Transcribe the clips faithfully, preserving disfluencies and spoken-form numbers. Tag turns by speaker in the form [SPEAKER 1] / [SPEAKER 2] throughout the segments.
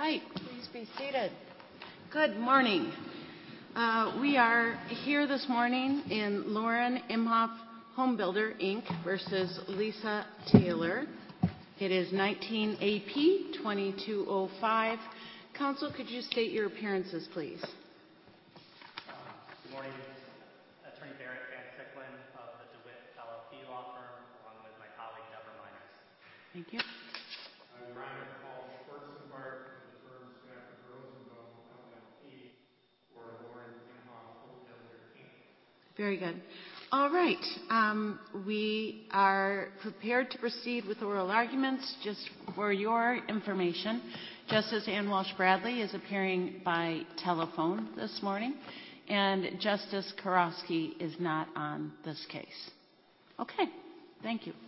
[SPEAKER 1] right, please be seated. Good morning. Uh, we are here this morning in Lauren Imhoff Home Builder, Incorporated versus Lisa Taylor. It is nineteen A P twenty-two oh five. Counsel, could you state your appearances, please?
[SPEAKER 2] Uh, good morning. Attorney Barrett Van Sicklin of the DeWitt L L P law firm, along with my colleague Deborah Miners.
[SPEAKER 1] Thank you.
[SPEAKER 3] I'm Ryan Paul Schwarzenbart of the firm Stafford Rosenbaum L L P for Lauren Imhoff Home Builder, Incorporated.
[SPEAKER 1] Very good. All right. Um, we are prepared to proceed with oral arguments. Just for your information, Justice Ann Walsh Bradley is appearing by telephone this morning, and Justice Karofsky is not on this case. Okay. Thank you.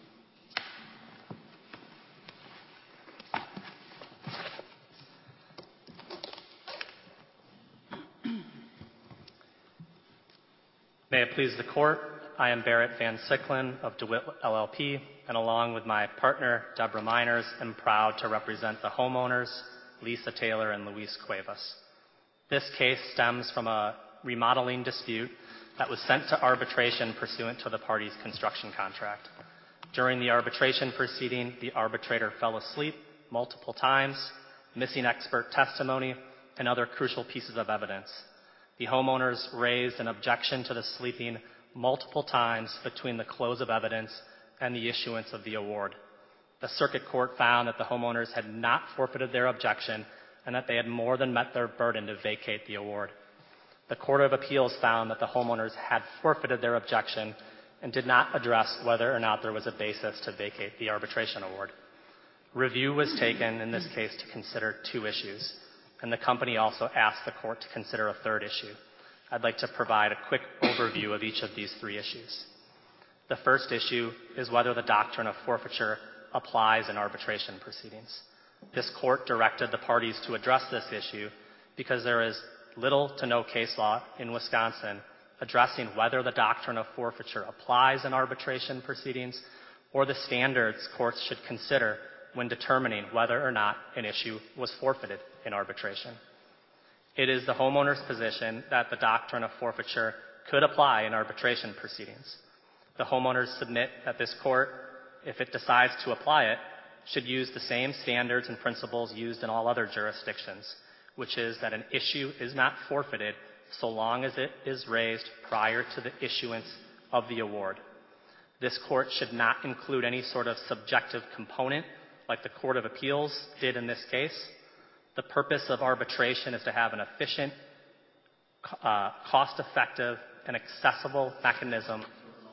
[SPEAKER 2] May it please the Court, I am Barrett Van Sicklin of DeWitt L L P, and along with my partner, Deborah Miners, am proud to represent the homeowners, Lisa Taylor and Luis Cuevas. This case stems from a remodeling dispute that was sent to arbitration pursuant to the parties' construction contract. During the arbitration proceeding, the arbitrator fell asleep multiple times, missing expert testimony and other crucial pieces of evidence. The homeowners raised an objection to the sleeping multiple times between the close of evidence and the issuance of the award. The circuit court found that the homeowners had not forfeited their objection and that they had more than met their burden to vacate the award. The Court of Appeals found that the homeowners had forfeited their objection and did not address whether or not there was a basis to vacate the arbitration award. Review was taken in this case to consider two issues, and the company also asked the court to consider a third issue. I'd like to provide a quick overview of each of these three issues. The first issue is whether the doctrine of forfeiture applies in arbitration proceedings. This court directed the parties to address this issue because there is little to no case law in Wisconsin addressing whether the doctrine of forfeiture applies in arbitration proceedings or the standards courts should consider when determining whether or not an issue was forfeited in arbitration. It is the homeowner's position that the doctrine of forfeiture could apply in arbitration proceedings. The homeowners submit that this court, if it decides to apply it, should use the same standards and principles used in all other jurisdictions, which is that an issue is not forfeited so long as it is raised prior to the issuance of the award. This court should not include any sort of subjective component like the Court of Appeals did in this case. The purpose of arbitration is to have an efficient, uh, cost-effective, and accessible mechanism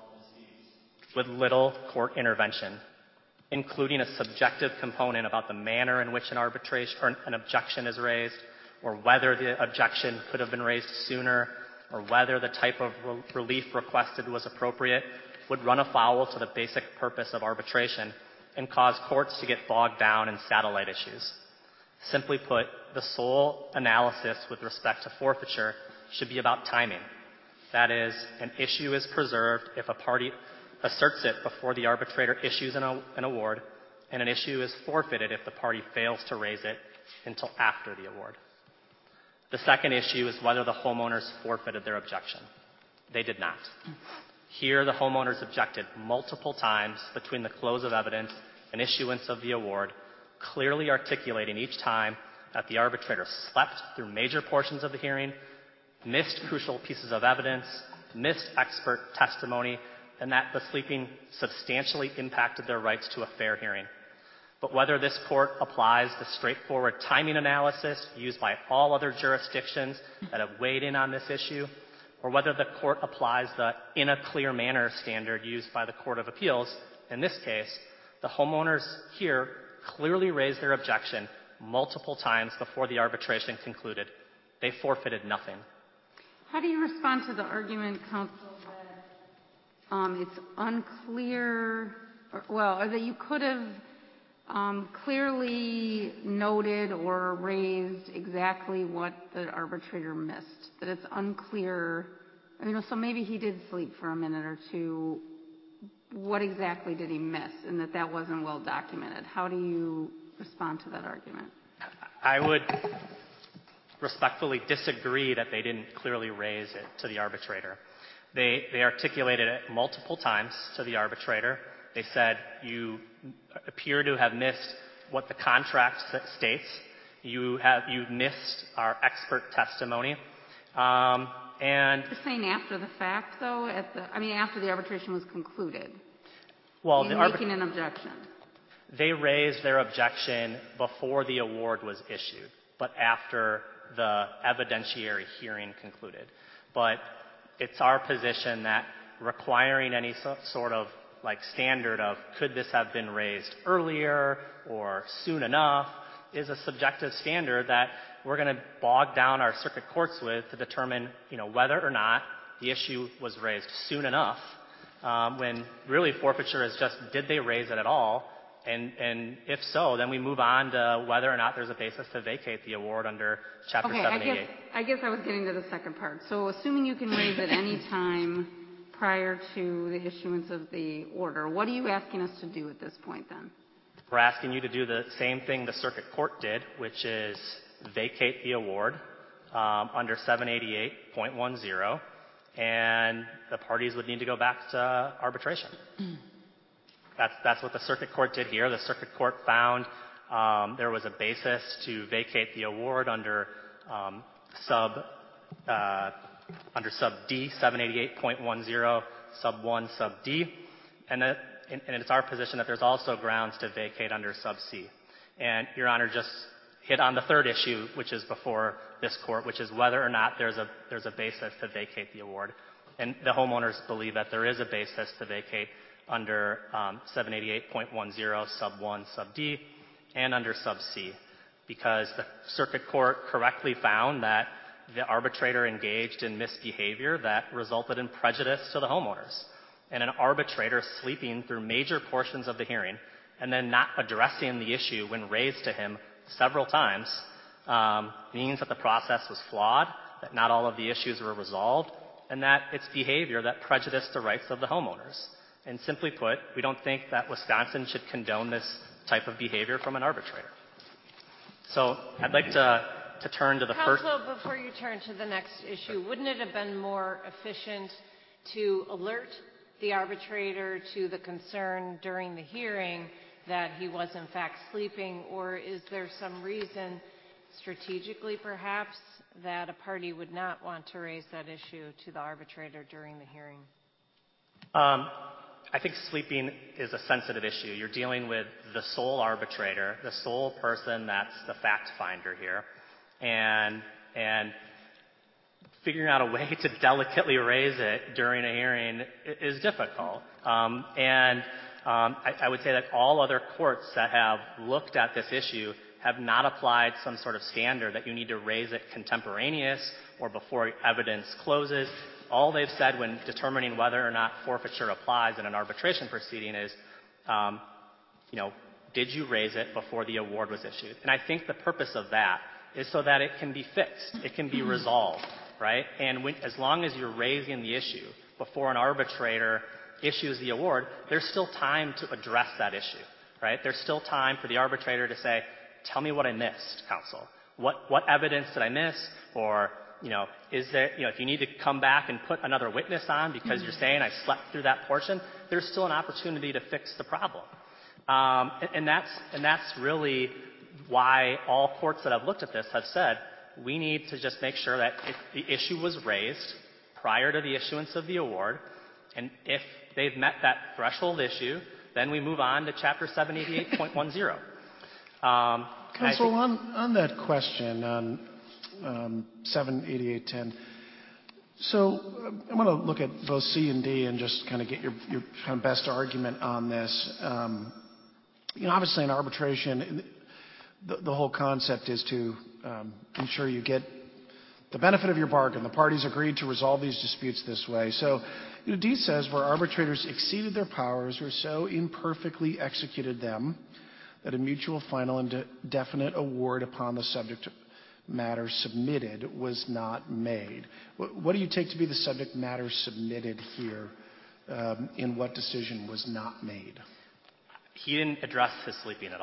[SPEAKER 2] with little court intervention, including a subjective component about the manner in which an arbitration or an objection is raised, or whether the objection could have been raised sooner, or whether the type of re- relief requested was appropriate, would run afoul to the basic purpose of arbitration and cause courts to get bogged down in satellite issues. Simply put, the sole analysis with respect to forfeiture should be about timing. That is, an issue is preserved if a party asserts it before the arbitrator issues an, an award, and an issue is forfeited if the party fails to raise it until after the award. The second issue is whether the homeowners forfeited their objection. They did not. Here, the homeowners objected multiple times between the close of evidence and issuance of the award, clearly articulating each time that the arbitrator slept through major portions of the hearing, missed crucial pieces of evidence, missed expert testimony, and that the sleeping substantially impacted their rights to a fair hearing. But whether this court applies the straightforward timing analysis used by all other jurisdictions that have weighed in on this issue, or whether the court applies the in a clear manner standard used by the Court of Appeals, in this case, the homeowners here clearly raised their objection multiple times before the arbitration concluded. They forfeited nothing.
[SPEAKER 4] How do you respond to the argument, counsel, that um, it's unclear, or, well, or that you could have um, clearly noted or raised exactly what the arbitrator missed, that it's unclear, you know, so maybe he did sleep for a minute or two. What exactly did he miss, and that that wasn't well documented? How do you respond to that argument?
[SPEAKER 2] I would respectfully disagree that they didn't clearly raise it to the arbitrator. They, they articulated it multiple times to the arbitrator. They said, you appear to have missed what the contract states. You have, you've missed our expert testimony. Um, and
[SPEAKER 4] You're saying after the fact, though, at the, I mean, after the arbitration was concluded.
[SPEAKER 2] Well,
[SPEAKER 4] You're
[SPEAKER 2] the arbit-
[SPEAKER 4] making an objection.
[SPEAKER 2] They raised their objection before the award was issued, but after the evidentiary hearing concluded. But it's our position that requiring any so, sort of like standard of could this have been raised earlier or soon enough is a subjective standard that we're going to bog down our circuit courts with to determine, you know, whether or not the issue was raised soon enough, um, when really forfeiture is just did they raise it at all, and and if so, then we move on to whether or not there's a basis to vacate the award under Chapter
[SPEAKER 4] Okay,
[SPEAKER 2] seven
[SPEAKER 4] I
[SPEAKER 2] eighty-eight.
[SPEAKER 4] guess, I guess I was getting to the second part. So assuming you can raise it any time prior to the issuance of the order, what are you asking us to do at this point then?
[SPEAKER 2] We're asking you to do the same thing the circuit court did, which is vacate the award um, under seven eighty-eight point ten, and the parties would need to go back to arbitration. That's, that's what the circuit court did here. The circuit court found um, there was a basis to vacate the award under um, sub uh, under sub D, seven eighty-eight point ten, sub one, sub D, and, that, and, and it's our position that there's also grounds to vacate under sub C. And Your Honor just hit on the third issue, which is before this court, which is whether or not there's a there's a basis to vacate the award. And the homeowners believe that there is a basis to vacate under um, seven eighty-eight point ten, sub one, sub D, and under sub C, because the circuit court correctly found that the arbitrator engaged in misbehavior that resulted in prejudice to the homeowners. And an arbitrator sleeping through major portions of the hearing and then not addressing the issue when raised to him several times um, means that the process was flawed, that not all of the issues were resolved, and that it's behavior that prejudiced the rights of the homeowners. And simply put, we don't think that Wisconsin should condone this type of behavior from an arbitrator. So I'd like to, to turn to the
[SPEAKER 5] Counsel,
[SPEAKER 2] first...
[SPEAKER 5] Counsel, before you turn to the next issue, wouldn't it have been more efficient to alert the arbitrator to the concern during the hearing that he was in fact sleeping, or is there some reason strategically perhaps that a party would not want to raise that issue to the arbitrator during the hearing?
[SPEAKER 2] Um, I think sleeping is a sensitive issue. You're dealing with the sole arbitrator, the sole person that's the fact finder here, and and figuring out a way to delicately raise it during a hearing is difficult. Um, and um, I, I would say that all other courts that have looked at this issue have not applied some sort of standard that you need to raise it contemporaneous or before evidence closes. All they've said when determining whether or not forfeiture applies in an arbitration proceeding is, um, you know, did you raise it before the award was issued? And I think the purpose of that is so that it can be fixed. It can be resolved, right? And when, as long as you're raising the issue before an arbitrator issues the award, there's still time to address that issue, right? There's still time for the arbitrator to say, tell me what I missed, counsel. What, what evidence did I miss? Or, you know, is there, you know, if you need to come back and put another witness on because you're saying I slept through that portion, there's still an opportunity to fix the problem. Um, and, and that's, and that's really why all courts that have looked at this have said, we need to just make sure that if the issue was raised prior to the issuance of the award, and if they've met that threshold issue, then we move on to Chapter seven eighty-eight point ten. Um,
[SPEAKER 6] Counsel, on, on that question, on um, seven eighty-eight ten, so uh, I'm going to look at both C and D and just kind of get your, your kind of best argument on this. Um, you know, obviously in arbitration, the, the whole concept is to um, ensure you get the benefit of your bargain. The parties agreed to resolve these disputes this way. So, you know, D says where arbitrators exceeded their powers or so imperfectly executed them that a mutual, final, and de- definite award upon the subject matter submitted was not made. What, what do you take to be the subject matter submitted here um, in what decision was not made?
[SPEAKER 2] He didn't address his sleeping at all.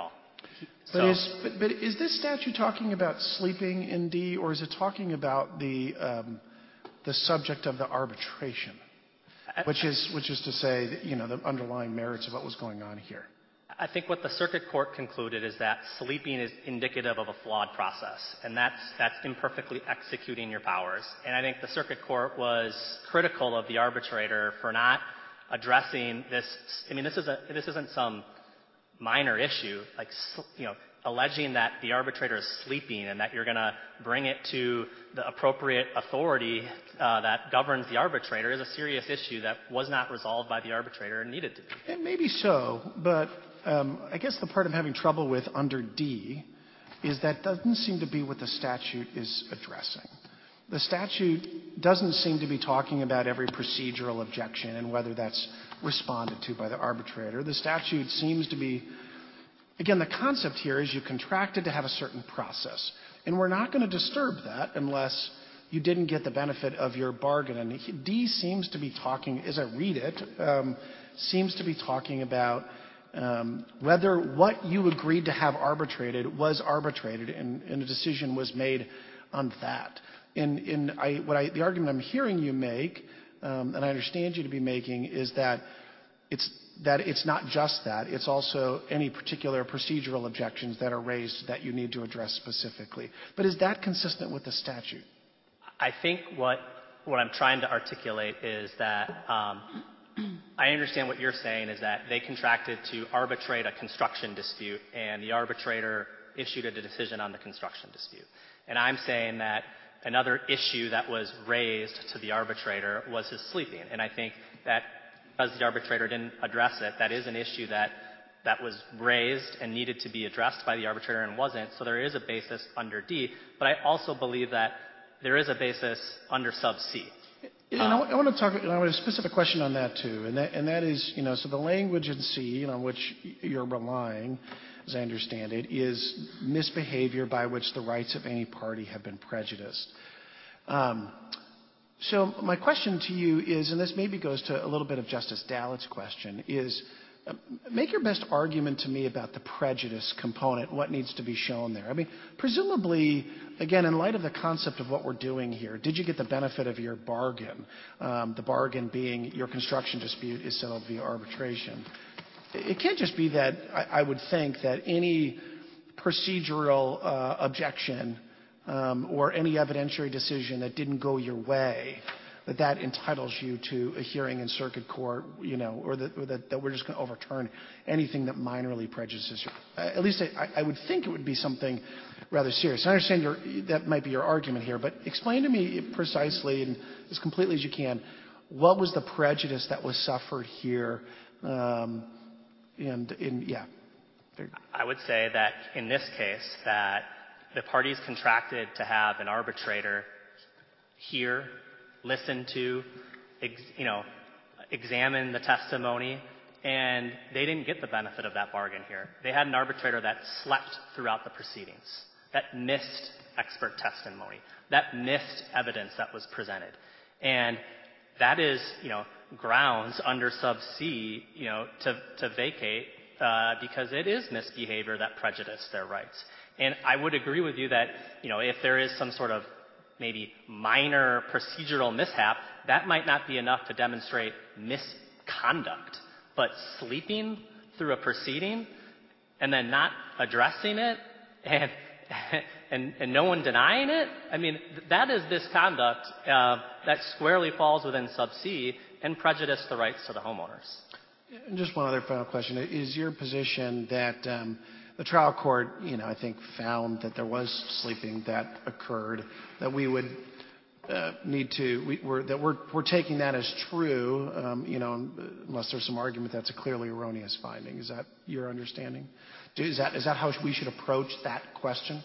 [SPEAKER 6] But
[SPEAKER 2] So-
[SPEAKER 6] is but, but is this statute talking about sleeping in D, or is it talking about the um, the subject of the arbitration, which is which is to say, that, you know, the underlying merits of what was going on here?
[SPEAKER 2] I think what the circuit court concluded is that sleeping is indicative of a flawed process, and that's that's imperfectly executing your powers. And I think the circuit court was critical of the arbitrator for not addressing this. I mean, this is a this isn't some minor issue, like, you know, alleging that the arbitrator is sleeping and that you're going to bring it to the appropriate authority uh, that governs the arbitrator is a serious issue that was not resolved by the arbitrator and needed to be.
[SPEAKER 6] And maybe so, but um, I guess the part I'm having trouble with under D is that doesn't seem to be what the statute is addressing. The statute doesn't seem to be talking about every procedural objection and whether that's responded to by the arbitrator. The statute seems to be, again, the concept here is you contracted to have a certain process. And we're not going to disturb that unless you didn't get the benefit of your bargain. And D seems to be talking, as I read it, um, seems to be talking about um, whether what you agreed to have arbitrated was arbitrated and, and a decision was made on that. And, and I, what I, the argument I'm hearing you make, um, and I understand you to be making, is that it's that it's not just that, it's also any particular procedural objections that are raised that you need to address specifically. But is that consistent with the statute?
[SPEAKER 2] I think what what I'm trying to articulate is that um, I understand what you're saying is that they contracted to arbitrate a construction dispute, and the arbitrator issued a decision on the construction dispute. And I'm saying that another issue that was raised to the arbitrator was his sleeping. And I think that because the arbitrator didn't address it, that is an issue that that was raised and needed to be addressed by the arbitrator and wasn't. So there is a basis under D. But I also believe that there is a basis under sub C.
[SPEAKER 6] And I, I want to talk, and I want a specific question on that too, and that, and that is, you know, so the language in C, you know, on which you're relying, as I understand it, is misbehavior by which the rights of any party have been prejudiced. Um, so my question to you is, and this maybe goes to a little bit of Justice Dallett's question, is uh, make your best argument to me about the prejudice component, what needs to be shown there. I mean, presumably, again, in light of the concept of what we're doing here, did you get the benefit of your bargain? Um, the bargain being your construction dispute is settled via arbitration. It can't just be that I, I would think that any procedural uh, objection um, or any evidentiary decision that didn't go your way, that that entitles you to a hearing in circuit court, you know, or that, or that, that we're just going to overturn anything that minorly prejudices you. Uh, at least I, I would think it would be something rather serious. I understand your, that might be your argument here, but explain to me precisely and as completely as you can, what was the prejudice that was suffered here? Um, and, and yeah.
[SPEAKER 2] I would say that in this case that the parties contracted to have an arbitrator hear, listen to, ex, you know, examine the testimony, and they didn't get the benefit of that bargain here. They had an arbitrator that slept throughout the proceedings, that missed expert testimony, that missed evidence that was presented. And that is, you know, grounds under sub C, you know, to, to vacate uh, because it is misbehavior that prejudiced their rights. And I would agree with you that, you know, if there is some sort of maybe minor procedural mishap, that might not be enough to demonstrate misconduct. But sleeping through a proceeding and then not addressing it and and, and no one denying it, I mean, that is misconduct uh, that squarely falls within sub C and prejudice the rights to the homeowners.
[SPEAKER 6] And just one other final question. Is your position that um, the trial court, you know, I think found that there was sleeping that occurred, that we would uh, need to, we, we're, that we're, we're taking that as true, um, you know, unless there's some argument that's a clearly erroneous finding. Is that your understanding? Is that, is that how we should approach that question?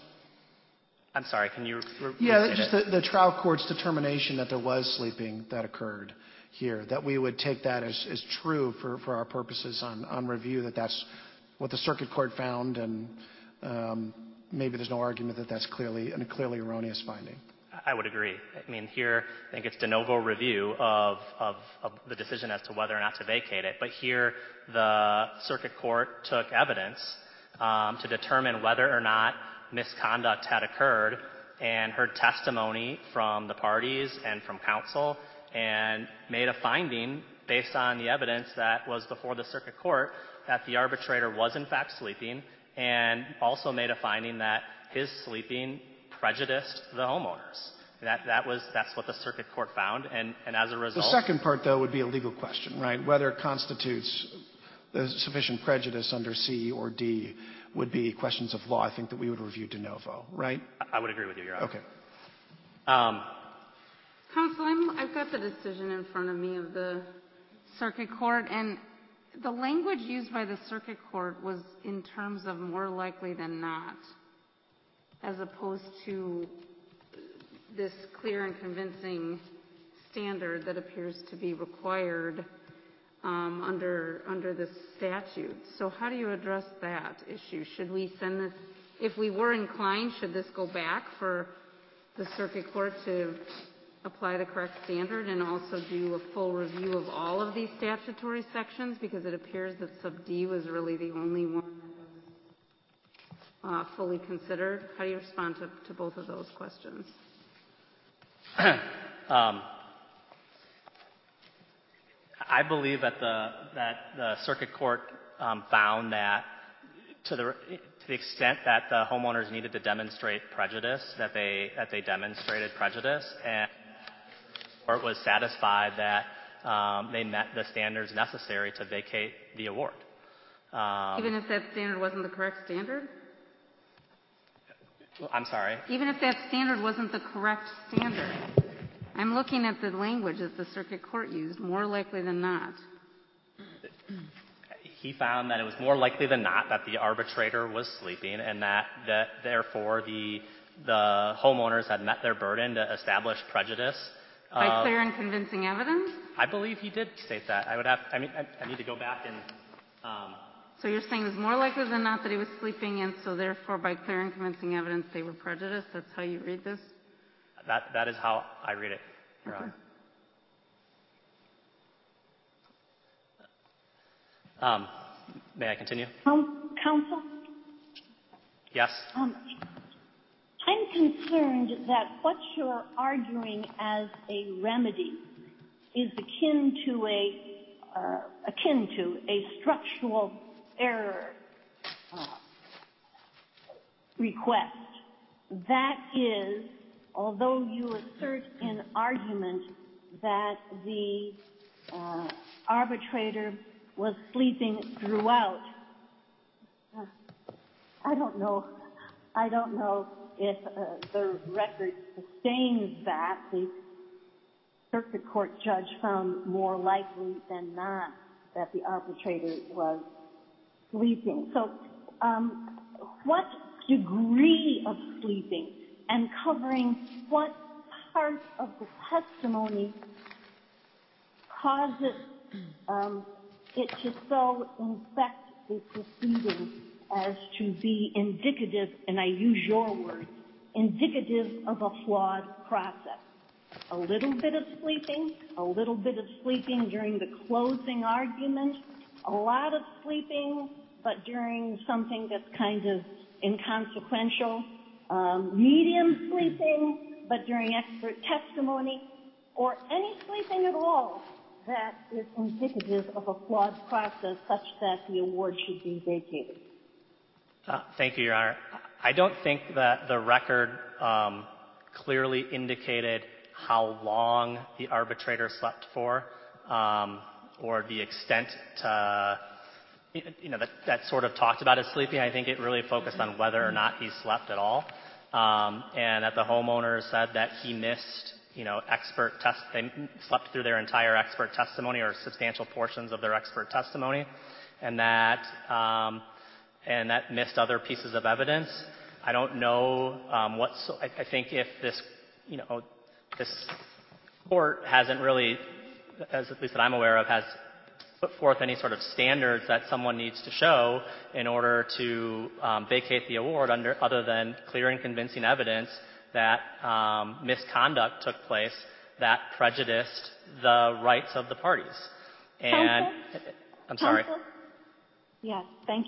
[SPEAKER 2] I'm sorry, can you re-
[SPEAKER 6] Yeah, just the, the trial court's determination that there was sleeping that occurred here, that we would take that as, as true for, for our purposes on, on review, that that's what the circuit court found, and um, maybe there's no argument that that's clearly a clearly erroneous finding.
[SPEAKER 2] I would agree. I mean, here, I think it's de novo review of, of, of the decision as to whether or not to vacate it. But here, the circuit court took evidence um, to determine whether or not misconduct had occurred, and heard testimony from the parties and from counsel, and made a finding based on the evidence that was before the circuit court that the arbitrator was in fact sleeping, and also made a finding that his sleeping prejudiced the homeowners. That, that was, that's what the circuit court found, and, and as a result...
[SPEAKER 6] The second part, though, would be a legal question, right? Whether it constitutes the sufficient prejudice under C or D would be questions of law, I think, that we would review de novo, right?
[SPEAKER 2] I would agree with you, Your Honor.
[SPEAKER 6] Okay.
[SPEAKER 2] Um,
[SPEAKER 4] Counsel, I'm, I've got the decision in front of me of the circuit court, and the language used by the circuit court was in terms of more likely than not, as opposed to this clear and convincing standard that appears to be required um, under under this statute. So how do you address that issue? Should we send this, if we were inclined, should this go back for the circuit court to apply the correct standard and also do a full review of all of these statutory sections, because it appears that sub D was really the only one that was uh, fully considered? How do you respond to, to both of those questions?
[SPEAKER 2] um, I believe that the that the circuit court um, found that to the to the extent that the homeowners needed to demonstrate prejudice, that they that they demonstrated prejudice, and the court was satisfied that um, they met the standards necessary to vacate the award. Um,
[SPEAKER 4] Even if that standard wasn't the correct standard?
[SPEAKER 2] I'm sorry.
[SPEAKER 4] Even if that standard wasn't the correct standard. I'm looking at the language that the circuit court used, more likely than not.
[SPEAKER 2] He found that it was more likely than not that the arbitrator was sleeping, and that, that therefore the the homeowners had met their burden to establish prejudice.
[SPEAKER 4] By
[SPEAKER 2] uh,
[SPEAKER 4] clear and convincing evidence?
[SPEAKER 2] I believe he did state that. I would have. I mean, I, I need to go back and. Um,
[SPEAKER 4] So you're saying it was more likely than not that he was sleeping, and so therefore by clear and convincing evidence they were prejudiced? That's how you read this?
[SPEAKER 2] That that is how I read it, Your
[SPEAKER 4] Okay.
[SPEAKER 2] Honor. Um, may I continue?
[SPEAKER 7] Um, counsel?
[SPEAKER 2] Yes.
[SPEAKER 7] Um, I'm concerned that what you're arguing as a remedy is akin to a uh, akin to a structural error uh, request. That is, although you assert in argument that the uh, arbitrator was sleeping throughout, uh, I don't know. I don't know if uh, the record sustains that. The circuit court judge found more likely than not that the arbitrator was sleeping. So, um, what degree of sleeping and covering what part of the testimony causes um, it to so infect the proceeding as to be indicative, and I use your word, indicative of a flawed process. A little bit of sleeping, a little bit of sleeping during the closing argument, a lot of sleeping, but during something that's kind of inconsequential, um, medium sleeping, but during expert testimony, or any sleeping at all that is indicative of a flawed process such that the award should be vacated.
[SPEAKER 2] Uh, thank you, Your Honor. I don't think that the record um, clearly indicated how long the arbitrator slept for, um, or the extent to, you know, that, that sort of talked about his sleeping. I think it really focused on whether or not he slept at all, um, and that the homeowner said that he missed, you know, expert test. They slept through their entire expert testimony or substantial portions of their expert testimony, and that um, and that missed other pieces of evidence. I don't know um, what. So I, I think if this, you know. This court hasn't really, as at least that I'm aware of, has put forth any sort of standards that someone needs to show in order to um, vacate the award under, other than clear and convincing evidence that um, misconduct took place that prejudiced the rights of the parties. And
[SPEAKER 7] Counsel?
[SPEAKER 2] I'm sorry.
[SPEAKER 7] Counsel? Yes, thank you.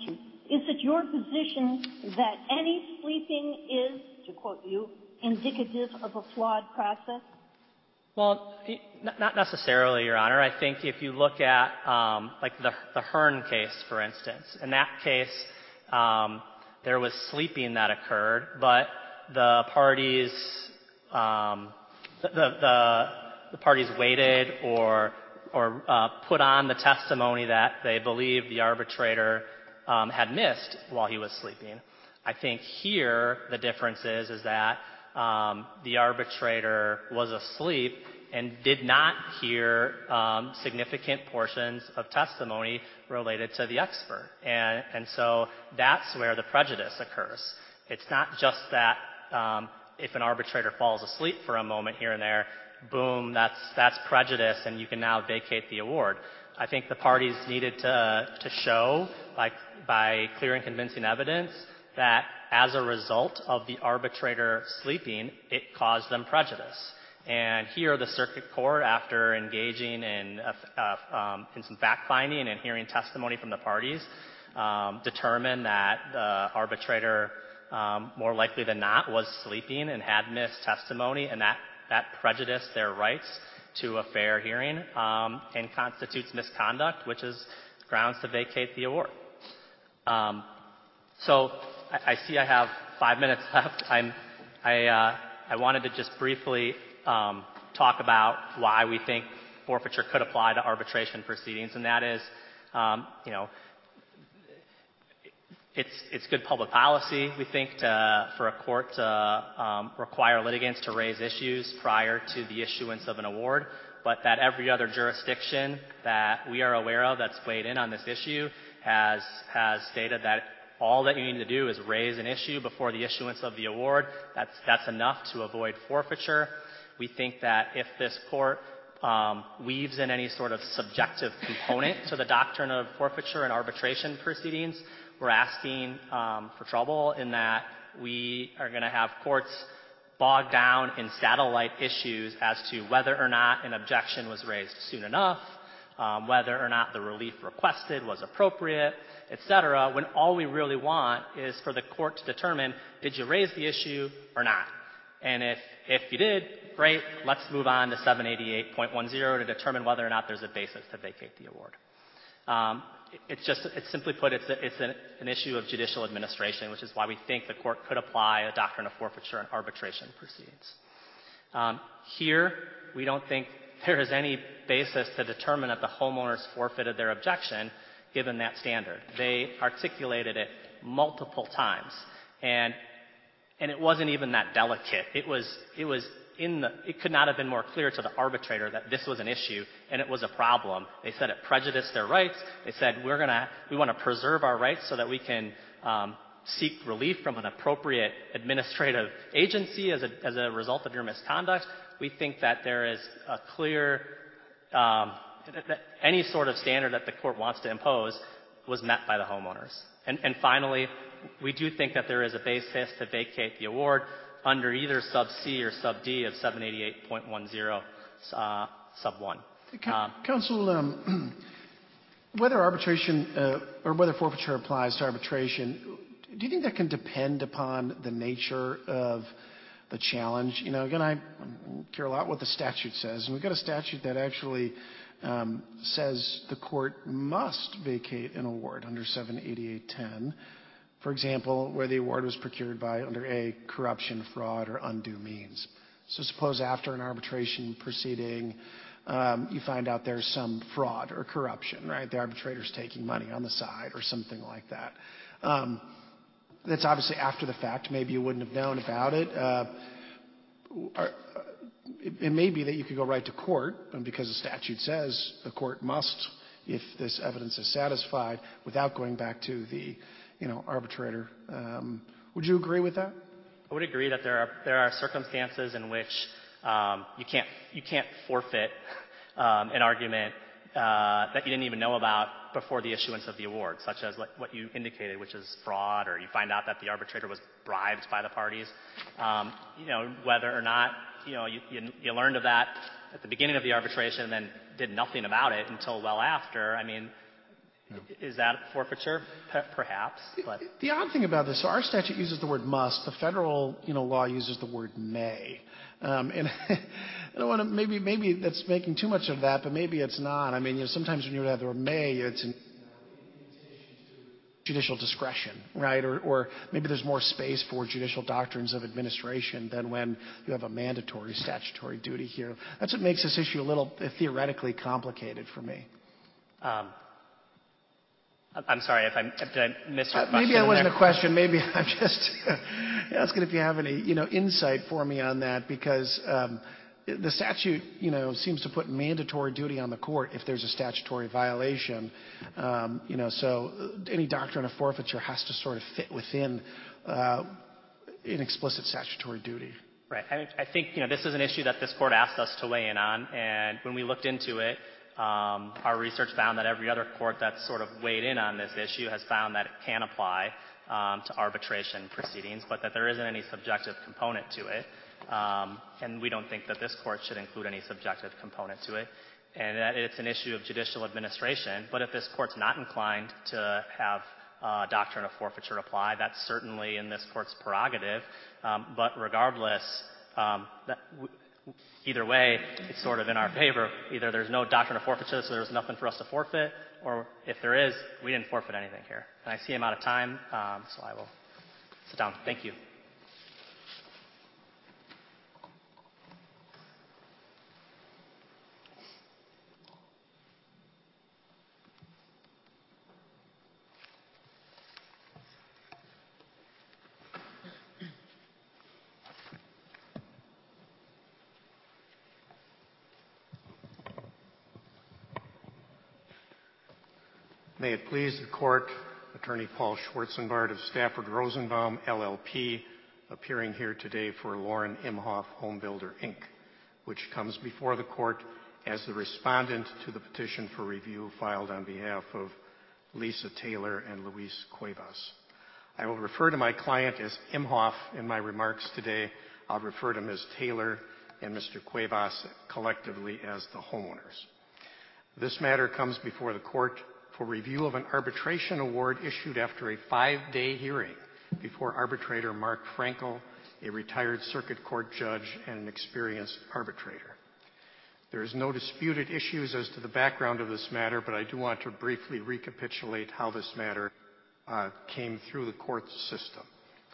[SPEAKER 7] Is it your position that any sleeping is, to quote you, indicative of a flawed process?
[SPEAKER 2] Well, not necessarily, Your Honor. I think if you look at, um, like the, the Hearn case, for instance, in that case, um, there was sleeping that occurred, but the parties, um, the, the, the parties waited or, or uh, put on the testimony that they believed the arbitrator um, had missed while he was sleeping. I think here the difference is, is that Um, the arbitrator was asleep and did not hear um, significant portions of testimony related to the expert. And, and so that's where the prejudice occurs. It's not just that um, if an arbitrator falls asleep for a moment here and there, boom, that's, that's prejudice and you can now vacate the award. I think the parties needed to, to show, like, by clear and convincing evidence, that as a result of the arbitrator sleeping, it caused them prejudice. And here the circuit court, after engaging in, uh, uh, um, in some fact-finding and hearing testimony from the parties, um, determined that the arbitrator, um, more likely than not, was sleeping and had missed testimony, and that, that prejudiced their rights to a fair hearing um, and constitutes misconduct, which is grounds to vacate the award. Um, so I, I see I have five minutes left. I'm, I, uh, I wanted to just briefly um, talk about why we think forfeiture could apply to arbitration proceedings, and that is, um, you know, it's it's good public policy, we think, to, for a court to um, require litigants to raise issues prior to the issuance of an award, but that every other jurisdiction that we are aware of that's weighed in on this issue has has stated that all that you need to do is raise an issue before the issuance of the award. That's that's enough to avoid forfeiture. We think that if this court um, weaves in any sort of subjective component to the doctrine of forfeiture and arbitration proceedings, we're asking um, for trouble in that we are going to have courts bogged down in satellite issues as to whether or not an objection was raised soon enough, um, whether or not the relief requested was appropriate, et cetera, when all we really want is for the court to determine, did you raise the issue or not? And if, if you did, great, let's move on to seven eighty-eight point ten to determine whether or not there's a basis to vacate the award. Um, it's just, it's simply put, it's, a, it's an, an issue of judicial administration, which is why we think the court could apply a doctrine of forfeiture and arbitration proceedings. Um, here, we don't think there is any basis to determine that the homeowners forfeited their objection given that standard. They articulated it multiple times, and and it wasn't even that delicate. It was it was in the it could not have been more clear to the arbitrator that this was an issue and it was a problem. They said it prejudiced their rights. They said we're gonna we want to preserve our rights so that we can um, seek relief from an appropriate administrative agency as a as a result of your misconduct. We think that there is a clear um, that any sort of standard that the court wants to impose was met by the homeowners. And, and finally, we do think that there is a basis to vacate the award under either sub C or sub D of seven eighty-eight point ten uh, sub one.
[SPEAKER 6] Um, Counsel, um, whether arbitration uh, or whether forfeiture applies to arbitration, do you think that can depend upon the nature of the challenge? You know, again, I care a lot what the statute says, and we've got a statute that actually Um, says the court must vacate an award under seven eighty-eight ten, for example, where the award was procured by under A, corruption, fraud, or undue means. So suppose after an arbitration proceeding, um, you find out there's some fraud or corruption, right? The arbitrator's taking money on the side or something like that. Um, that's obviously after the fact. Maybe you wouldn't have known about it. Uh, are, It, it may be that you could go right to court, and because the statute says the court must, if this evidence is satisfied, without going back to the, you know, arbitrator. Um, would you agree with that?
[SPEAKER 2] I would agree that there are there are circumstances in which um, you can't you can't forfeit um, an argument uh, that you didn't even know about before the issuance of the award, such as like what you indicated, which is fraud, or you find out that the arbitrator was bribed by the parties. Um, you know, whether or not you know you, you, you learned of that at the beginning of the arbitration and then did nothing about it until well after. I mean, Is that forfeiture? Perhaps, but
[SPEAKER 6] the odd thing about this, so our statute uses the word must. The federal, you know, law uses the word may. Um, and I don't want to. Maybe, maybe that's making too much of that, but maybe it's not. I mean, you know, sometimes when you have the word may, it's in judicial discretion, right? Or, or maybe there's more space for judicial doctrines of administration than when you have a mandatory statutory duty here. That's what makes this issue a little uh, theoretically complicated for me.
[SPEAKER 2] Um, I'm sorry if I, did I miss your
[SPEAKER 6] uh,
[SPEAKER 2] question.
[SPEAKER 6] Maybe that wasn't
[SPEAKER 2] there?
[SPEAKER 6] a question. Maybe I'm just asking if you have any, you know, insight for me on that, because um, the statute, you know, seems to put mandatory duty on the court if there's a statutory violation. Um, you know, so any doctrine of forfeiture has to sort of fit within uh, an explicit statutory duty.
[SPEAKER 2] Right. I, I think, you know, this is an issue that this court asked us to weigh in on, and when we looked into it, Um, our research found that every other court that's sort of weighed in on this issue has found that it can apply um, to arbitration proceedings, but that there isn't any subjective component to it. Um, and we don't think that this court should include any subjective component to it. And that it's an issue of judicial administration. But if this court's not inclined to have uh, doctrine of forfeiture apply, that's certainly in this court's prerogative. Um, but regardless, um, that w- Either way, it's sort of in our favor. Either there's no doctrine of forfeiture, so there's nothing for us to forfeit, or if there is, we didn't forfeit anything here. And I see I'm out of time, um, so I will sit down. Thank you.
[SPEAKER 3] May it please the Court, Attorney Paul Schwarzenbart of Stafford Rosenbaum, L L P, appearing here today for Lauren Imhoff Home Builder, Incorporated, which comes before the Court as the respondent to the petition for review filed on behalf of Lisa Taylor and Luis Cuevas. I will refer to my client as Imhoff in my remarks today. I'll refer to Miz Taylor and Mister Cuevas collectively as the homeowners. This matter comes before the Court for review of an arbitration award issued after a five-day hearing before arbitrator Mark Frankel, a retired circuit court judge and an experienced arbitrator. There is no disputed issues as to the background of this matter, but I do want to briefly recapitulate how this matter uh, came through the court system.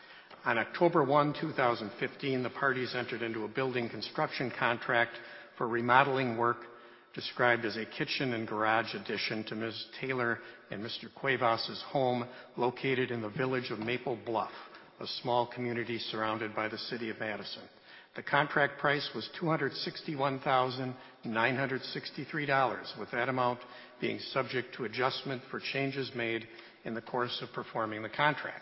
[SPEAKER 3] On October first, two thousand fifteen, the parties entered into a building construction contract for remodeling work described as a kitchen and garage addition to Miz Taylor and Mister Cuevas' home located in the village of Maple Bluff, a small community surrounded by the city of Madison. The contract price was two hundred sixty-one thousand nine hundred sixty-three dollars, with that amount being subject to adjustment for changes made in the course of performing the contract.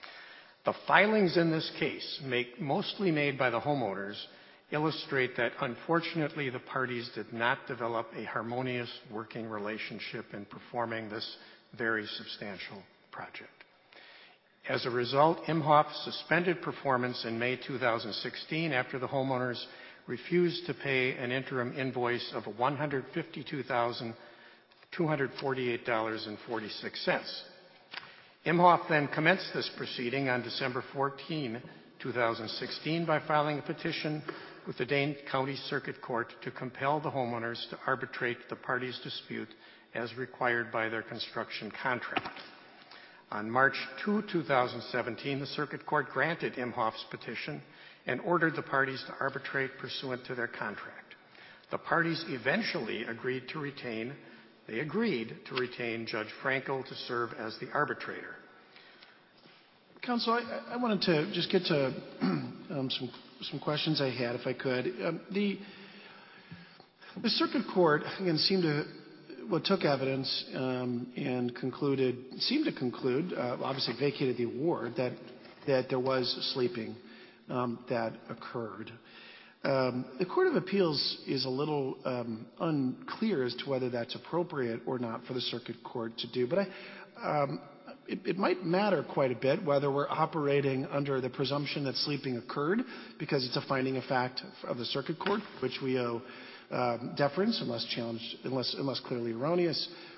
[SPEAKER 3] The filings in this case, make, mostly made by the homeowners, illustrate that unfortunately the parties did not develop a harmonious working relationship in performing this very substantial project. As a result, Imhoff suspended performance in May two thousand sixteen after the homeowners refused to pay an interim invoice of one hundred fifty-two thousand two hundred forty-eight dollars and forty-six cents. Imhoff then commenced this proceeding on December fourteenth, two thousand sixteen by filing a petition with the Dane County Circuit Court to compel the homeowners to arbitrate the parties' dispute as required by their construction contract. On March second, two thousand seventeen, the Circuit Court granted Imhoff's petition and ordered the parties to arbitrate pursuant to their contract. The parties eventually agreed to retain, they agreed to retain Judge Frankel to serve as the arbitrator.
[SPEAKER 6] Counsel, I, I wanted to just get to um, some some questions I had, if I could. Um, the the Circuit Court again seemed to well took evidence um, and concluded seemed to conclude, uh, obviously vacated the award that that there was sleeping um, that occurred. Um, the Court of Appeals is a little um, unclear as to whether that's appropriate or not for the Circuit Court to do, but I. Um, It, it might matter quite a bit whether we're operating under the presumption that sleeping occurred, because it's a finding of fact of the Circuit Court, which we owe um, deference unless challenged, unless, unless clearly erroneous,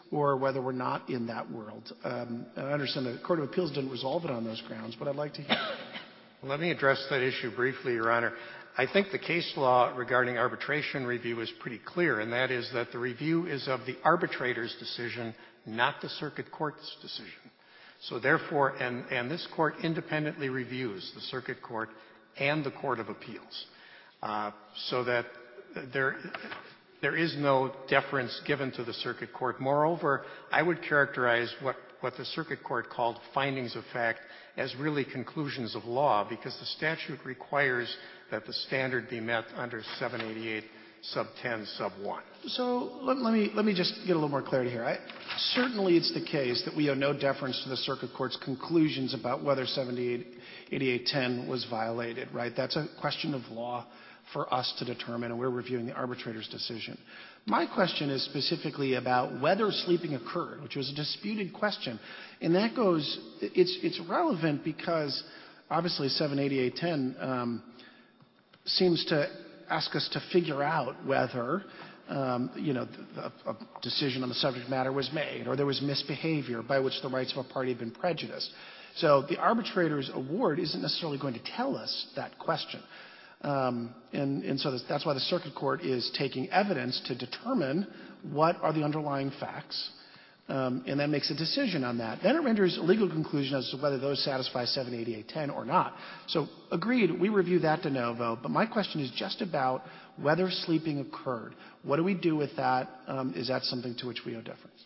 [SPEAKER 6] or whether we're not in that world. Um, and I understand the Court of Appeals didn't resolve it on those grounds, but I'd like to hear.
[SPEAKER 3] Let me address that issue briefly, Your Honor. I think the case law regarding arbitration review is pretty clear, and that is that the review is of the arbitrator's decision, not the circuit court's decision. So therefore, and, and this court independently reviews the circuit court and the Court of Appeals, uh, so that there, there is no deference given to the circuit court. Moreover, I would characterize what, what the circuit court called findings of fact as really conclusions of law, because the statute requires that the standard be met under seven eighty-eight sub ten sub one.
[SPEAKER 6] So let, let me let me just get a little more clarity here. I, certainly, it's the case that we owe no deference to the circuit court's conclusions about whether seven eighty-eight ten was violated. Right? That's a question of law for us to determine, and we're reviewing the arbitrator's decision. My question is specifically about whether sleeping occurred, which was a disputed question, and that goes. It's it's relevant because obviously seven eighty-eight ten um, seems to ask us to figure out whether, um, you know, a, a decision on the subject matter was made or there was misbehavior by which the rights of a party have been prejudiced. So the arbitrator's award isn't necessarily going to tell us that question. Um, and, and so that's why the circuit court is taking evidence to determine what are the underlying facts, um, and then makes a decision on that. Then it renders a legal conclusion as to whether those satisfy seven eighty-eight ten or not. So agreed, we review that de novo, but my question is just about whether sleeping occurred. What do we do with that? Um, is that something to which we owe deference?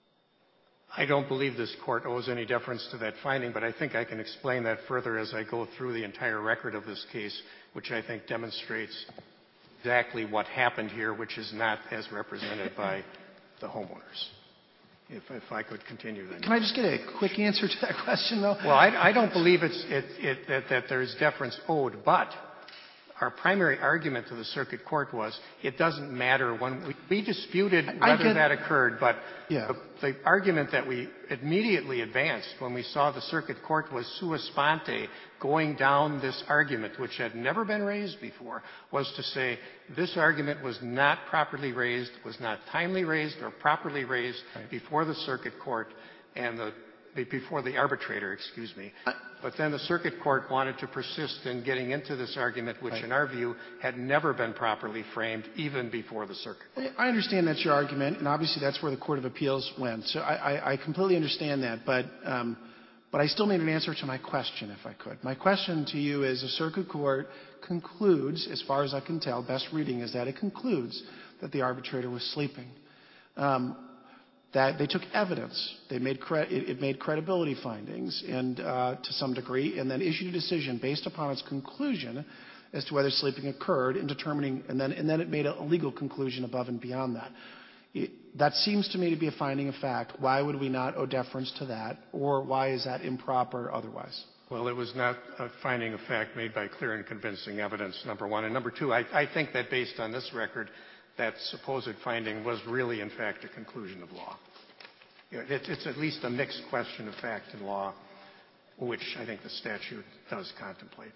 [SPEAKER 3] I don't believe this court owes any deference to that finding, but I think I can explain that further as I go through the entire record of this case, which I think demonstrates exactly what happened here, which is not as represented by the homeowners. If, if I could continue then.
[SPEAKER 6] Can I just get a quick answer to that question, though?
[SPEAKER 3] Well, I, I don't believe it's, it, it, that, that there's deference owed, but our primary argument to the circuit court was it doesn't matter when we, we disputed whether
[SPEAKER 6] get,
[SPEAKER 3] that occurred, but
[SPEAKER 6] yeah.
[SPEAKER 3] the, the argument that we immediately advanced when we saw the circuit court was sua sponte, going down this argument, which had never been raised before, was to say this argument was not properly raised, was not timely raised or properly raised right. before the circuit court and the before the arbitrator, excuse me. But then the circuit court wanted to persist in getting into this argument, which right. in our view had never been properly framed even before the circuit court.
[SPEAKER 6] I understand that's your argument, and obviously that's where the Court of Appeals went. So I, I, I completely understand that, but, um, but I still need an answer to my question, if I could. My question to you is the circuit court concludes, as far as I can tell, best reading is that it concludes that the arbitrator was sleeping. Um, that they took evidence, they made cre- it, it made credibility findings, and uh, to some degree, and then issued a decision based upon its conclusion as to whether sleeping occurred, in determining, and then and then it made a, a legal conclusion above and beyond that. It, that seems to me to be a finding of fact. Why would we not owe deference to that, or why is that improper otherwise?
[SPEAKER 3] Well, it was not a finding of fact made by clear and convincing evidence, number one. And number two, I, I think that based on this record, that supposed finding was really, in fact, a conclusion of law. You know, it, it's at least a mixed question of fact and law, which I think the statute does contemplate.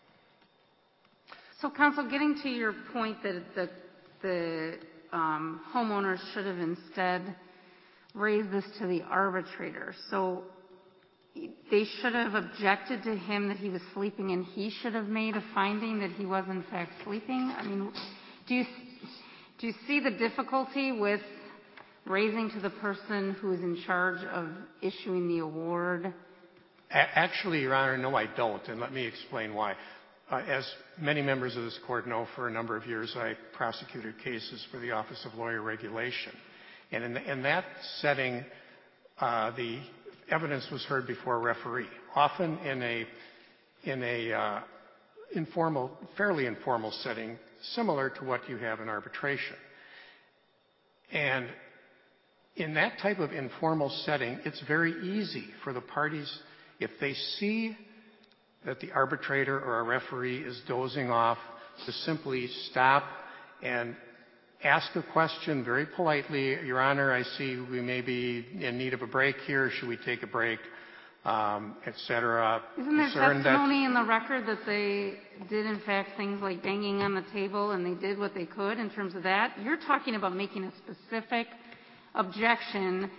[SPEAKER 4] So, counsel, getting to your point that the, the um, homeowners should have instead raised this to the arbitrator. So they should have objected to him that he was sleeping, and he should have made a finding that he was, in fact, sleeping? I mean, do you... Do you see the difficulty with raising to the person who is in charge of issuing the award?
[SPEAKER 3] Actually, Your Honor, no, I don't, and let me explain why. Uh, as many members of this court know, for a number of years I prosecuted cases for the Office of Lawyer Regulation. And in, the, in that setting, uh, the evidence was heard before a referee, often in a, in a uh, informal, fairly informal setting, similar to what you have in arbitration. And in that type of informal setting, it's very easy for the parties, if they see that the arbitrator or a referee is dozing off, to simply stop and ask a question very politely. Your Honor, I see we may be in need of a break here. Should we take a break? Um, et cetera.
[SPEAKER 4] Isn't there testimony in the record that they did, in fact, things like banging on the table, and they did what they could in terms of that? You're talking about making a specific objection,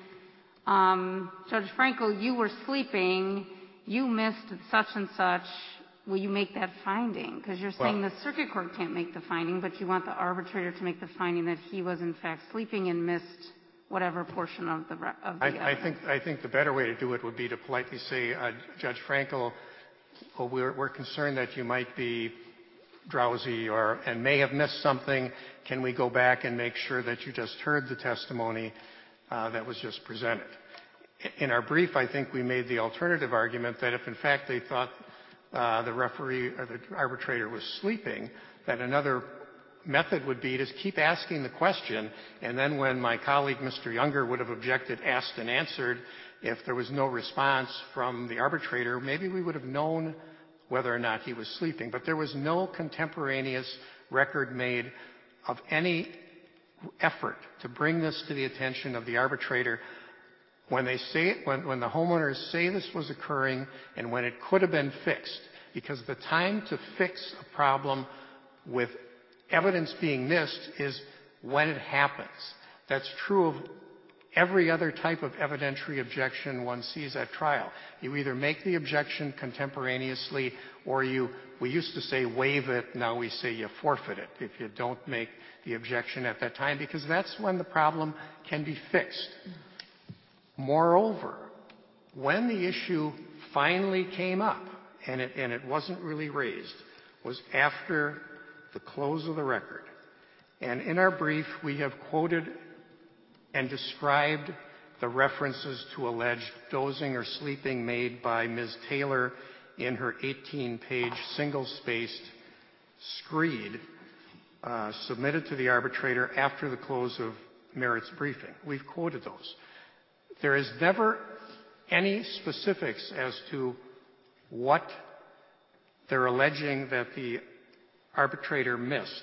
[SPEAKER 4] um, Judge Frankel, you were sleeping, you missed such and such, will you make that finding? Because you're saying well, the circuit court can't make the finding, but you want the arbitrator to make the finding that he was in fact sleeping and missed whatever portion of the of the
[SPEAKER 3] I, I think I think the better way to do it would be to politely say, uh, Judge Frankel, well, we're, we're concerned that you might be drowsy or and may have missed something. Can we go back and make sure that you just heard the testimony uh, that was just presented? In our brief, I think we made the alternative argument that if in fact they thought uh, the referee or the arbitrator was sleeping, that another method would be to keep asking the question, and then when my colleague, Mister Younger, would have objected, asked, and answered, if there was no response from the arbitrator, maybe we would have known whether or not he was sleeping. But there was no contemporaneous record made of any effort to bring this to the attention of the arbitrator when they say it, when, when the homeowners say this was occurring and when it could have been fixed. Because the time to fix a problem with evidence being missed is when it happens. That's true of every other type of evidentiary objection one sees at trial. You either make the objection contemporaneously or you, we used to say waive it, now we say you forfeit it if you don't make the objection at that time, because that's when the problem can be fixed. Moreover, when the issue finally came up, and it, and it wasn't really raised, was after the close of the record. And in our brief, we have quoted and described the references to alleged dozing or sleeping made by Miz Taylor in her eighteen-page single-spaced screed uh, submitted to the arbitrator after the close of merits briefing. We've quoted those. There is never any specifics as to what they're alleging that the arbitrator missed.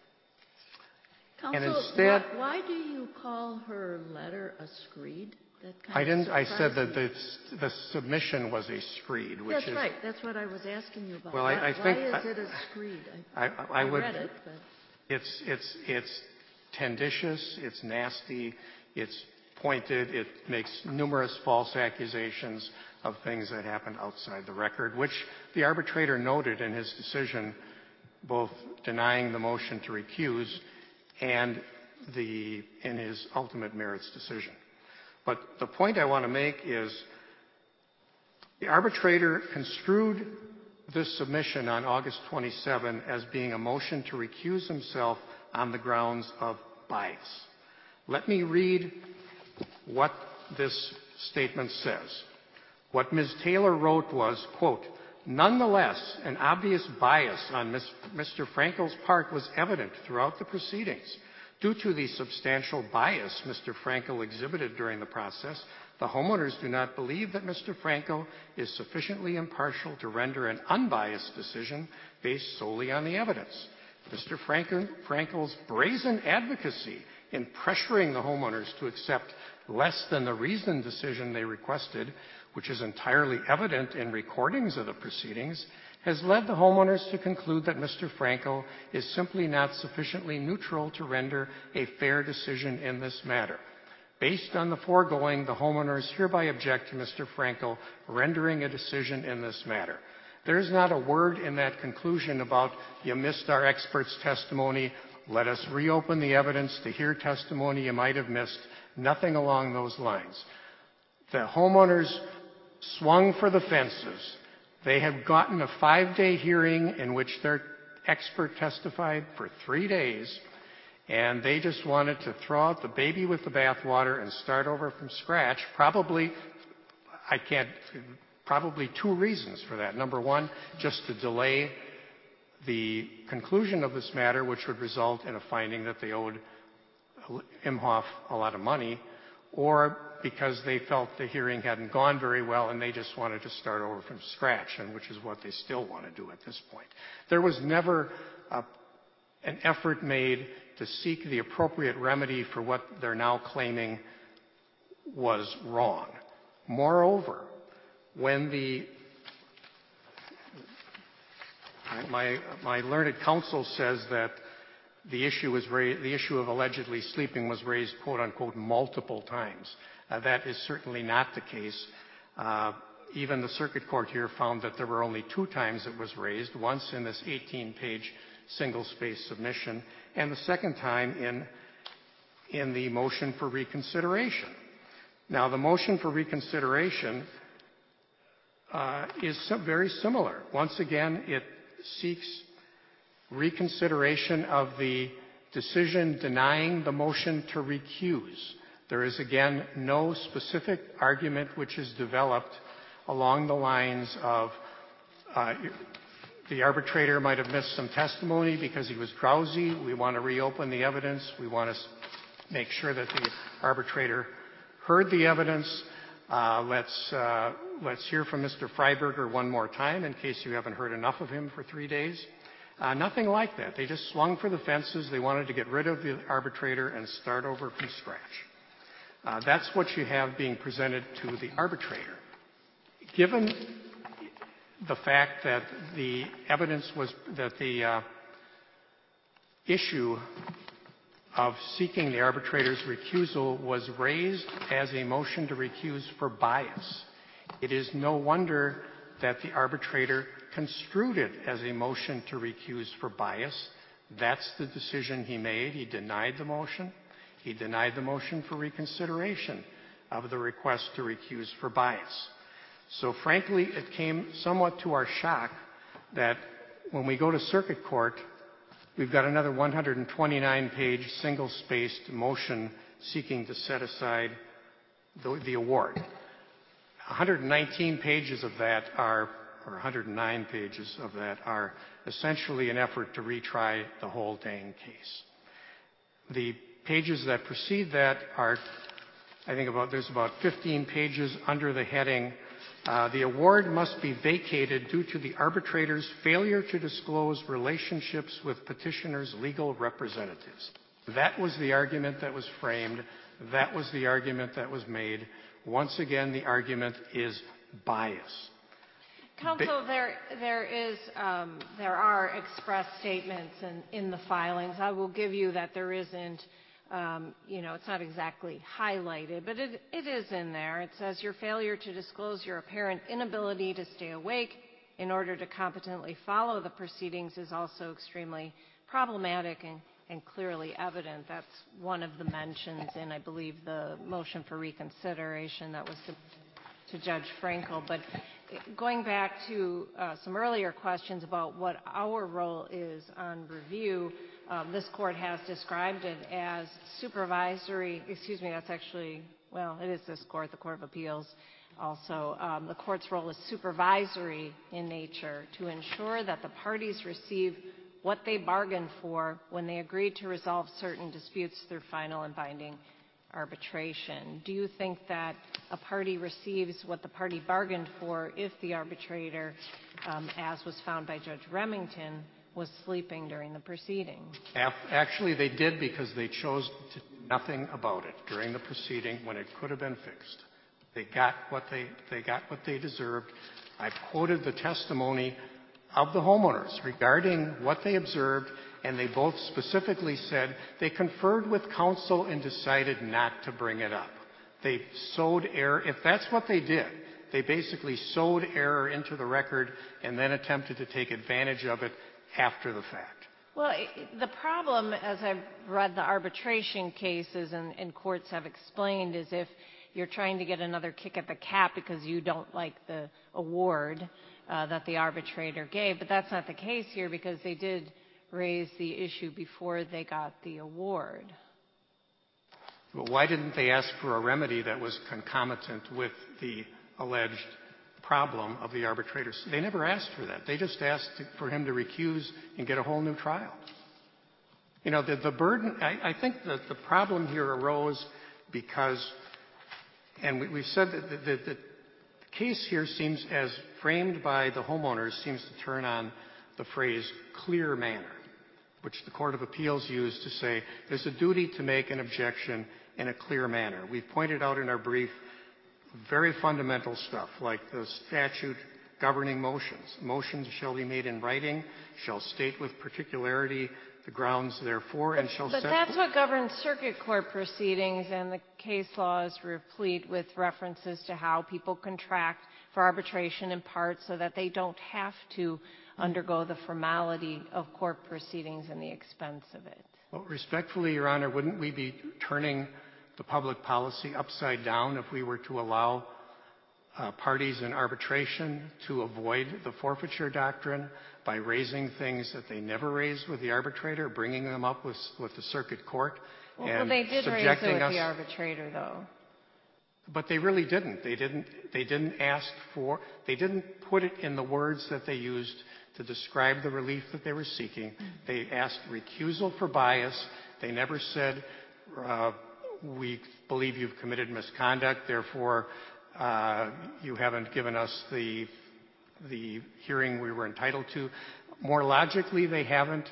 [SPEAKER 8] Counsel,
[SPEAKER 3] and instead,
[SPEAKER 8] why, why do you call her letter a screed? That kind
[SPEAKER 3] I didn't.
[SPEAKER 8] Of
[SPEAKER 3] I said that
[SPEAKER 8] me.
[SPEAKER 3] the, the submission was a screed, which
[SPEAKER 8] That's
[SPEAKER 3] is
[SPEAKER 8] right. That's what I was asking you about.
[SPEAKER 3] Well,
[SPEAKER 8] why,
[SPEAKER 3] I, I
[SPEAKER 8] why
[SPEAKER 3] think
[SPEAKER 8] is
[SPEAKER 3] I,
[SPEAKER 8] it a screed?
[SPEAKER 3] I, I, I,
[SPEAKER 8] I
[SPEAKER 3] would.
[SPEAKER 8] read it, but
[SPEAKER 3] It's it's it's tenditious. It's nasty. It's pointed. It makes numerous false accusations of things that happened outside the record, which the arbitrator noted in his decision, both denying the motion to recuse and the in his ultimate merits decision. But the point I want to make is the arbitrator construed this submission on August twenty-seventh as being a motion to recuse himself on the grounds of bias. Let me read what this statement says. What Miz Taylor wrote was, quote, nonetheless, an obvious bias on Mister Frankel's part was evident throughout the proceedings. Due to the substantial bias Mister Frankel exhibited during the process, the homeowners do not believe that Mister Frankel is sufficiently impartial to render an unbiased decision based solely on the evidence. Mister Frankel, Frankel's brazen advocacy in pressuring the homeowners to accept less than the reasoned decision they requested, which is entirely evident in recordings of the proceedings, has led the homeowners to conclude that Mister Frankel is simply not sufficiently neutral to render a fair decision in this matter. Based on the foregoing, the homeowners hereby object to Mister Frankel rendering a decision in this matter. There is not a word in that conclusion about, you missed our expert's testimony, let us reopen the evidence to hear testimony you might have missed. Nothing along those lines. The homeowners swung for the fences. They have gotten a five-day hearing in which their expert testified for three days, and they just wanted to throw out the baby with the bathwater and start over from scratch. Probably, I can't, probably two reasons for that. Number one, just to delay the conclusion of this matter, which would result in a finding that they owed Imhoff a lot of money, or because they felt the hearing hadn't gone very well and they just wanted to start over from scratch, and which is what they still want to do at this point. There was never a, an effort made to seek the appropriate remedy for what they're now claiming was wrong. Moreover, when the my, my learned counsel says that the issue was raised, the issue of allegedly sleeping was raised, quote unquote, multiple times. Uh, that is certainly not the case. Uh, even the circuit court here found that there were only two times it was raised, once in this eighteen page single-space submission, and the second time in, in the motion for reconsideration. Now, the motion for reconsideration uh, is so very similar. Once again, it seeks reconsideration of the decision denying the motion to recuse. There is, again, no specific argument which is developed along the lines of uh, the arbitrator might have missed some testimony because he was drowsy. We want to reopen the evidence. We want to make sure that the arbitrator heard the evidence. Uh, let's, uh, let's hear from Mister Freiberger one more time in case you haven't heard enough of him for three days. Uh, nothing like that. They just swung for the fences. They wanted to get rid of the arbitrator and start over from scratch. Uh, that's what you have being presented to the arbitrator. Given the fact that the evidence was that the uh, issue of seeking the arbitrator's recusal was raised as a motion to recuse for bias, it is no wonder that the arbitrator construed it as a motion to recuse for bias. That's the decision he made. He denied the motion. He denied the motion for reconsideration of the request to recuse for bias. So frankly, it came somewhat to our shock that when we go to circuit court, we've got another one hundred twenty-nine page single-spaced motion seeking to set aside the, the award. one hundred nineteen pages of that are, or one hundred nine pages of that are essentially an effort to retry the whole dang case. The pages that precede that are, I think about, there's about fifteen pages under the heading, uh, the award must be vacated due to the arbitrator's failure to disclose relationships with petitioner's legal representatives. That was the argument that was framed. That was the argument that was made. Once again, the argument is bias.
[SPEAKER 5] Counsel, there, there is, um, there are express statements in, in the filings. I will give you that there isn't, um, you know, it's not exactly highlighted, but it, it is in there. It says your failure to disclose your apparent inability to stay awake in order to competently follow the proceedings is also extremely problematic and, and clearly evident. That's one of the mentions in, I believe, the motion for reconsideration that was to Judge Frankel. But going back to uh, some earlier questions about what our role is on review, um, this court has described it as supervisory, excuse me, that's actually, well, it is this court, the Court of Appeals also. Um, the court's role is supervisory in nature to ensure that the parties receive what they bargained for when they agreed to resolve certain disputes through final and binding arbitration. Do you think that a party receives what the party bargained for if the arbitrator, um, as was found by Judge Remington, was sleeping during the proceeding?
[SPEAKER 3] Actually, they did because they chose to do nothing about it during the proceeding when it could have been fixed. They got what they, they got what they deserved. I've quoted the testimony of the homeowners regarding what they observed, and they both specifically said they conferred with counsel and decided not to bring it up. They sowed error. If that's what they did, they basically sowed error into the record and then attempted to take advantage of it after the fact.
[SPEAKER 5] Well, the problem, as I've read the arbitration cases and, and courts have explained, is if you're trying to get another kick at the cap because you don't like the award uh, that the arbitrator gave. But that's not the case here because they did raise the issue before they got the award.
[SPEAKER 3] But why didn't they ask for a remedy that was concomitant with the alleged problem of the arbitrators? They never asked for that. They just asked to, for him to recuse and get a whole new trial. You know, the, the burden, I, I think that the problem here arose because, and we, we've said that the, the, the case here seems, as framed by the homeowners, seems to turn on the phrase clear manner, which the Court of Appeals used to say there's a duty to make an objection in a clear manner. We've pointed out in our brief very fundamental stuff like the statute governing motions. Motions shall be made in writing, shall state with particularity the grounds therefore, and shall
[SPEAKER 5] but
[SPEAKER 3] set...
[SPEAKER 5] But that's what governs circuit court proceedings, and the case law is replete with references to how people contract for arbitration in part so that they don't have to undergo the formality of court proceedings and the expense of it.
[SPEAKER 3] Well, respectfully, Your Honor, wouldn't we be turning the public policy upside down if we were to allow uh, parties in arbitration to avoid the forfeiture doctrine by raising things that they never raised with the arbitrator, bringing them up with, with the circuit court,
[SPEAKER 5] well,
[SPEAKER 3] and
[SPEAKER 5] well, they did
[SPEAKER 3] subjecting
[SPEAKER 5] raise it with
[SPEAKER 3] us...
[SPEAKER 5] the arbitrator, though.
[SPEAKER 3] But they really didn't. They didn't. They didn't ask for. They didn't put it in the words that they used to describe the relief that they were seeking. They asked recusal for bias. They never said, uh, "We believe you've committed misconduct. Therefore, uh, you haven't given us the the hearing we were entitled to." More logically, they haven't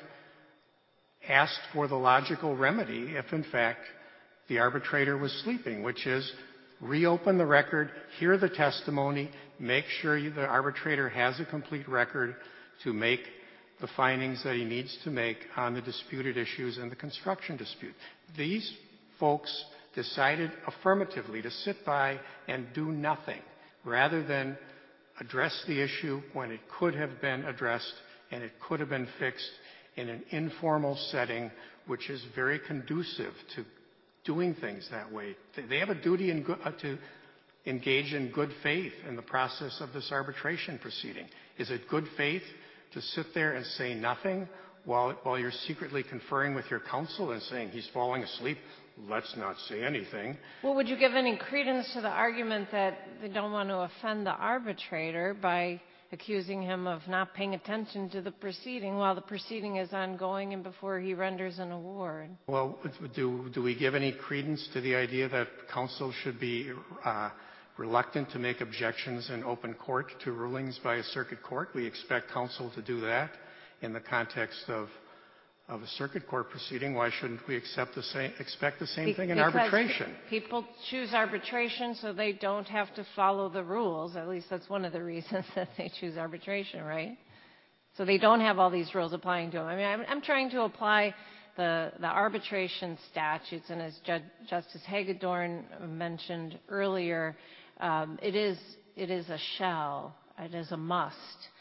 [SPEAKER 3] asked for the logical remedy if, in fact, the arbitrator was sleeping, which is reopen the record, hear the testimony, make sure you, the arbitrator has a complete record to make the findings that he needs to make on the disputed issues in the construction dispute. These folks decided affirmatively to sit by and do nothing rather than address the issue when it could have been addressed and it could have been fixed in an informal setting, which is very conducive to doing things that way. They have a duty in go- uh, to engage in good faith in the process of this arbitration proceeding. Is it good faith to sit there and say nothing while, while you're secretly conferring with your counsel and saying he's falling asleep? Let's not say anything.
[SPEAKER 5] Well, would you give any credence to the argument that they don't want to offend the arbitrator by accusing him of not paying attention to the proceeding while the proceeding is ongoing and before he renders an award?
[SPEAKER 3] Well, do, do we give any credence to the idea that counsel should be uh, reluctant to make objections in open court to rulings by a circuit court? We expect counsel to do that in the context of, of a circuit court proceeding. Why shouldn't we accept the same, expect the same
[SPEAKER 5] Be-
[SPEAKER 3] thing in
[SPEAKER 5] because
[SPEAKER 3] arbitration?
[SPEAKER 5] People choose arbitration so they don't have to follow the rules. At least that's one of the reasons that they choose arbitration, right? So they don't have all these rules applying to them. I mean, I'm, I'm trying to apply the, the arbitration statutes, and as Judge, Justice Hagedorn mentioned earlier, um, it is it is a shall, it is a must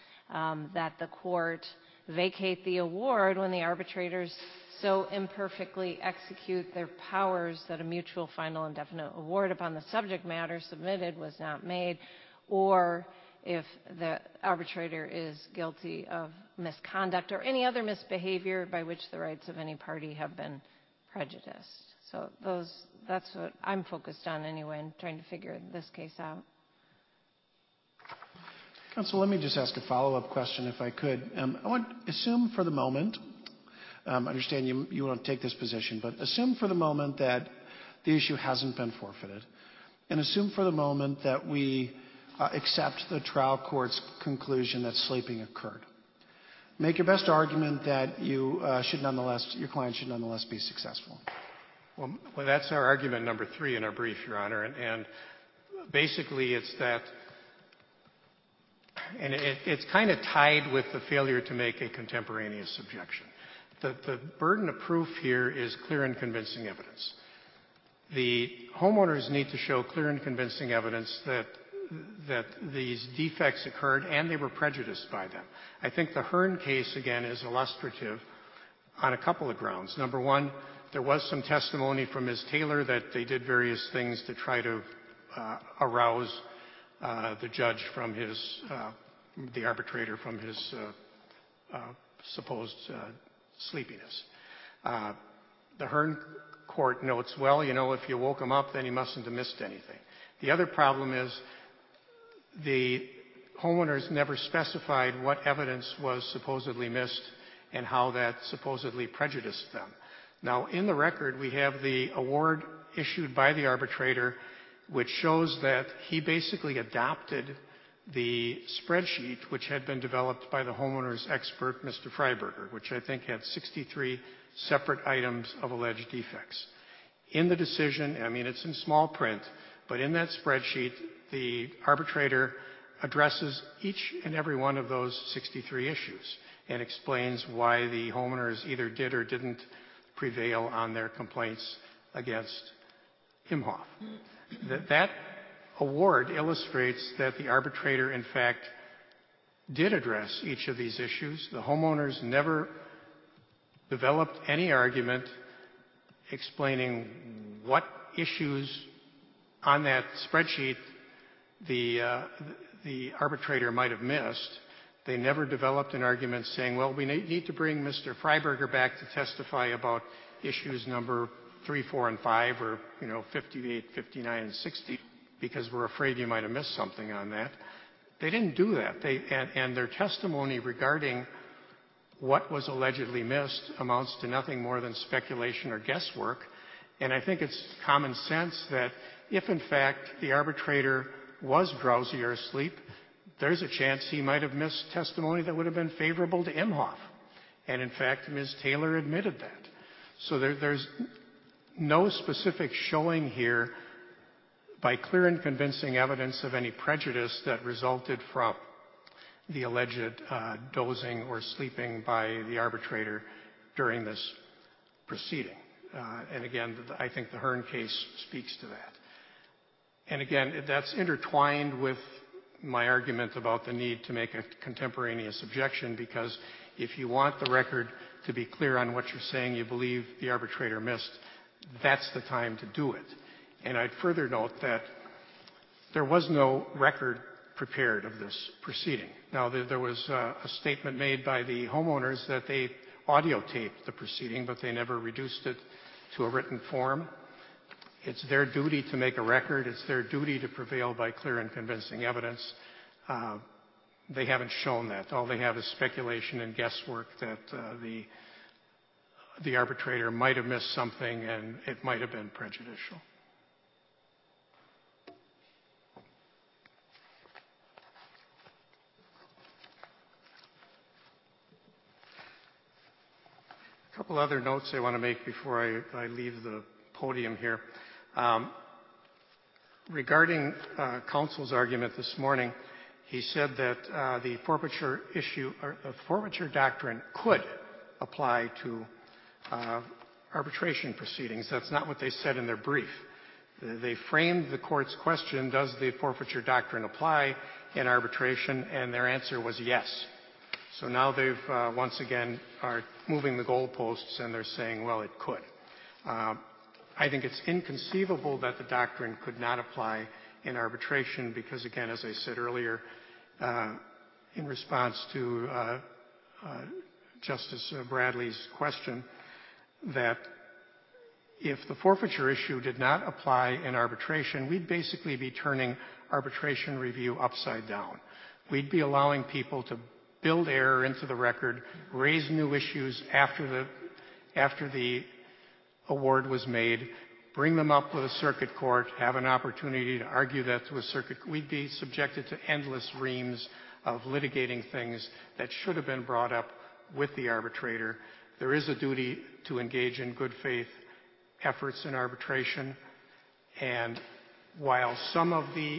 [SPEAKER 5] um, that the court vacate the award when the arbitrators so imperfectly execute their powers that a mutual final and definite award upon the subject matter submitted was not made, or if the arbitrator is guilty of misconduct or any other misbehavior by which the rights of any party have been prejudiced. So those, that's what I'm focused on anyway, in trying to figure this case out.
[SPEAKER 6] Counsel, let me just ask a follow-up question, if I could. Um, I want assume for the moment, um, I understand you, you won't take this position, but assume for the moment that the issue hasn't been forfeited, and assume for the moment that we uh, accept the trial court's conclusion that sleeping occurred. Make your best argument that you uh, should nonetheless, your client should nonetheless be successful.
[SPEAKER 3] Well, well, that's our argument number three in our brief, Your Honor, and, and basically it's that. And it, it's kind of tied with the failure to make a contemporaneous objection. The, the burden of proof here is clear and convincing evidence. The homeowners need to show clear and convincing evidence that, that these defects occurred and they were prejudiced by them. I think the Hearn case, again, is illustrative on a couple of grounds. Number one, there was some testimony from Miz Taylor that they did various things to try to uh, arouse Uh, the judge from his, uh, the arbitrator from his uh, uh, supposed uh, sleepiness. Uh, the Hearn court notes, well, you know, if you woke him up, then he mustn't have missed anything. The other problem is the homeowners never specified what evidence was supposedly missed and how that supposedly prejudiced them. Now, in the record, we have the award issued by the arbitrator, which shows that he basically adopted the spreadsheet which had been developed by the homeowner's expert, Mister Freiberger, which I think had sixty-three separate items of alleged defects. In the decision, I mean, it's in small print, but in that spreadsheet, the arbitrator addresses each and every one of those sixty-three issues and explains why the homeowners either did or didn't prevail on their complaints against Imhoff. That, that award illustrates that the arbitrator, in fact, did address each of these issues. The homeowners never developed any argument explaining what issues on that spreadsheet the, uh, the arbitrator might have missed. They never developed an argument saying, well, we need to bring Mister Freiberger back to testify about issues number three, four, and five, or, you know, fifty-eight, fifty-nine, and sixty, because we're afraid you might have missed something on that. They didn't do that. They, and, and their testimony regarding what was allegedly missed amounts to nothing more than speculation or guesswork. And I think it's common sense that if, in fact, the arbitrator was drowsy or asleep, there's a chance he might have missed testimony that would have been favorable to Imhoff. And, in fact, Miz Taylor admitted that. So there, there's no specific showing here by clear and convincing evidence of any prejudice that resulted from the alleged uh, dozing or sleeping by the arbitrator during this proceeding. Uh, and again, I think the Hearn case speaks to that. And again, that's intertwined with my argument about the need to make a contemporaneous objection, because if you want the record to be clear on what you're saying you believe the arbitrator missed, that's the time to do it. And I'd further note that there was no record prepared of this proceeding. Now, there was uh, a statement made by the homeowners that they audio taped the proceeding, but they never reduced it to a written form. It's their duty to make a record. It's their duty to prevail by clear and convincing evidence. Uh, they haven't shown that. All they have is speculation and guesswork that uh, the, the arbitrator might have missed something and it might have been prejudicial. A couple other notes I want to make before I, I leave the podium here. Um, regarding uh, counsel's argument this morning, he said that uh, the forfeiture issue, or the forfeiture doctrine could apply to uh, arbitration proceedings. That's not what they said in their brief. They framed the court's question, does the forfeiture doctrine apply in arbitration? And their answer was yes. So now they've uh, once again are moving the goalposts and they're saying, well, it could. Uh, I think it's inconceivable that the doctrine could not apply in arbitration because, again, as I said earlier, uh, in response to uh, uh, Justice Bradley's question, that if the forfeiture issue did not apply in arbitration, we'd basically be turning arbitration review upside down. We'd be allowing people to build error into the record, raise new issues after the, after the award was made, bring them up with a circuit court, have an opportunity to argue that to a circuit. We'd be subjected to endless reams of litigating things that should have been brought up with the arbitrator. There is a duty to engage in good faith efforts in arbitration. And while some of the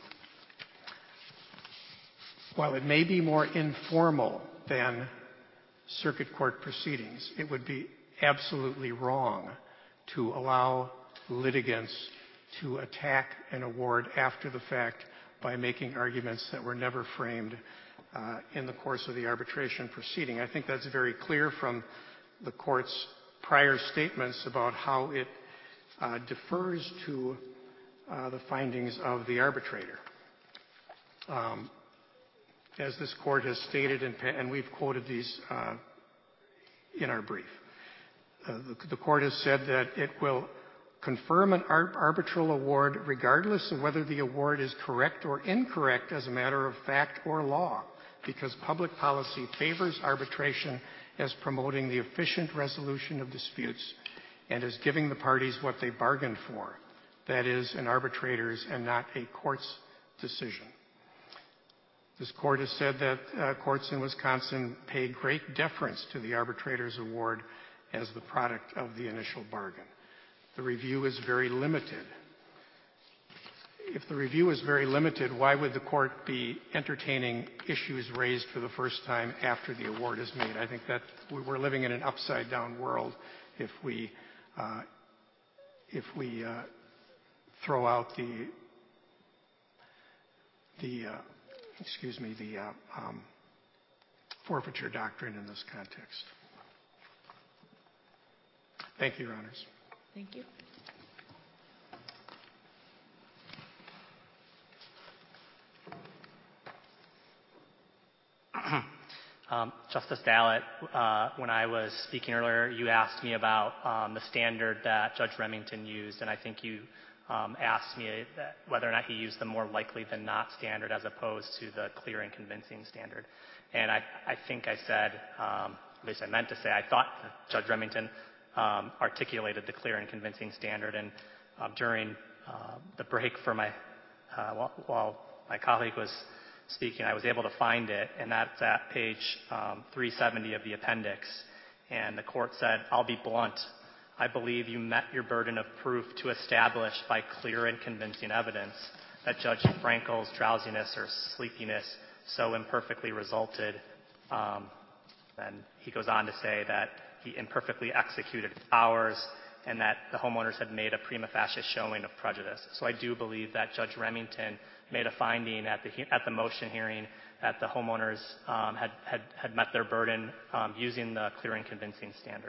[SPEAKER 3] While it may be more informal than circuit court proceedings, it would be absolutely wrong to allow litigants to attack an award after the fact by making arguments that were never framed uh, in the course of the arbitration proceeding. I think that's very clear from the court's prior statements about how it uh, defers to uh, the findings of the arbitrator. Um, as this court has stated, in, and we've quoted these uh, in our brief, uh, the, the court has said that it will confirm an ar- arbitral award regardless of whether the award is correct or incorrect as a matter of fact or law, because public policy favors arbitration as promoting the efficient resolution of disputes and as giving the parties what they bargained for, that is, an arbitrator's and not a court's decision. This court has said that uh, courts in Wisconsin pay great deference to the arbitrator's award as the product of the initial bargain. The review is very limited. if the review is very limited, why would the court be entertaining issues raised for the first time after the award is made? I think that we're living in an upside-down world if we uh, if we uh, throw out the the uh, excuse me the uh, um, forfeiture doctrine in this context. Thank you, Your Honors.
[SPEAKER 8] Thank you.
[SPEAKER 2] Um, Justice Dallett, uh, when I was speaking earlier, you asked me about um, the standard that Judge Remington used, and I think you um, asked me that whether or not he used the more likely than not standard as opposed to the clear and convincing standard. And I, I think I said, um, at least I meant to say, I thought that Judge Remington um, articulated the clear and convincing standard. And uh, during uh, the break for my, uh, while, while my colleague was speaking, I was able to find it, and that's at page um, three seventy of the appendix. And the court said, I'll be blunt. I believe you met your burden of proof to establish by clear and convincing evidence that Judge Frankel's drowsiness or sleepiness so imperfectly resulted. Um, and he goes on to say that he imperfectly executed hours and that the homeowners had made a prima facie showing of prejudice. So I do believe that Judge Remington made a finding at the at the motion hearing that the homeowners um, had, had had met their burden um, using the clear and convincing standard.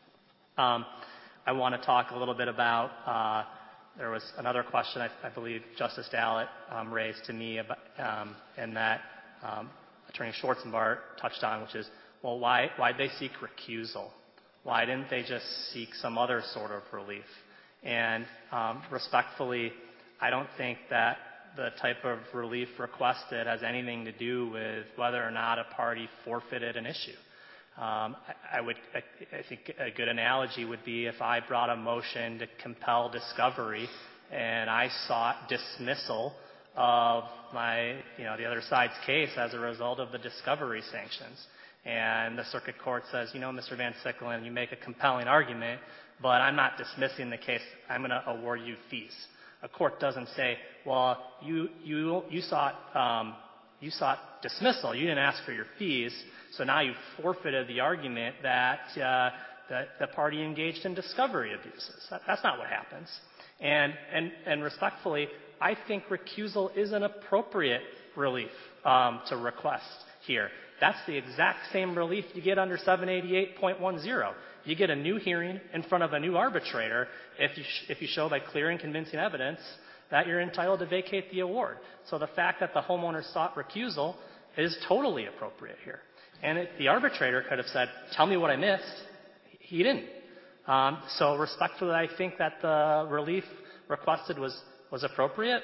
[SPEAKER 2] Um, I want to talk a little bit about. Uh, there was another question I, I believe Justice Dallett um, raised to me about, um, and that um, Attorney Schwarzenbart touched on, which is, well, why why did they seek recusal? Why didn't they just seek some other sort of relief? And um, respectfully, I don't think that the type of relief requested has anything to do with whether or not a party forfeited an issue. Um, I, I would, I, I think a good analogy would be if I brought a motion to compel discovery and I sought dismissal of my, you know, the other side's case as a result of the discovery sanctions. And the circuit court says, you know, Mister Van Sicklen, you make a compelling argument, but I'm not dismissing the case. I'm going to award you fees. A court doesn't say, well, you you you sought um, you sought dismissal. You didn't ask for your fees, so now you've forfeited the argument that uh, that the party engaged in discovery abuses. That, that's not what happens. And and and respectfully, I think recusal is an appropriate relief um, to request here. That's the exact same relief you get under seven eighty-eight point ten. You get a new hearing in front of a new arbitrator if you, sh- if you show by clear and convincing evidence that you're entitled to vacate the award. So the fact that the homeowner sought recusal is totally appropriate here. And it, the arbitrator could have said, tell me what I missed. He didn't. Um, so respectfully, I think that the relief requested was, was appropriate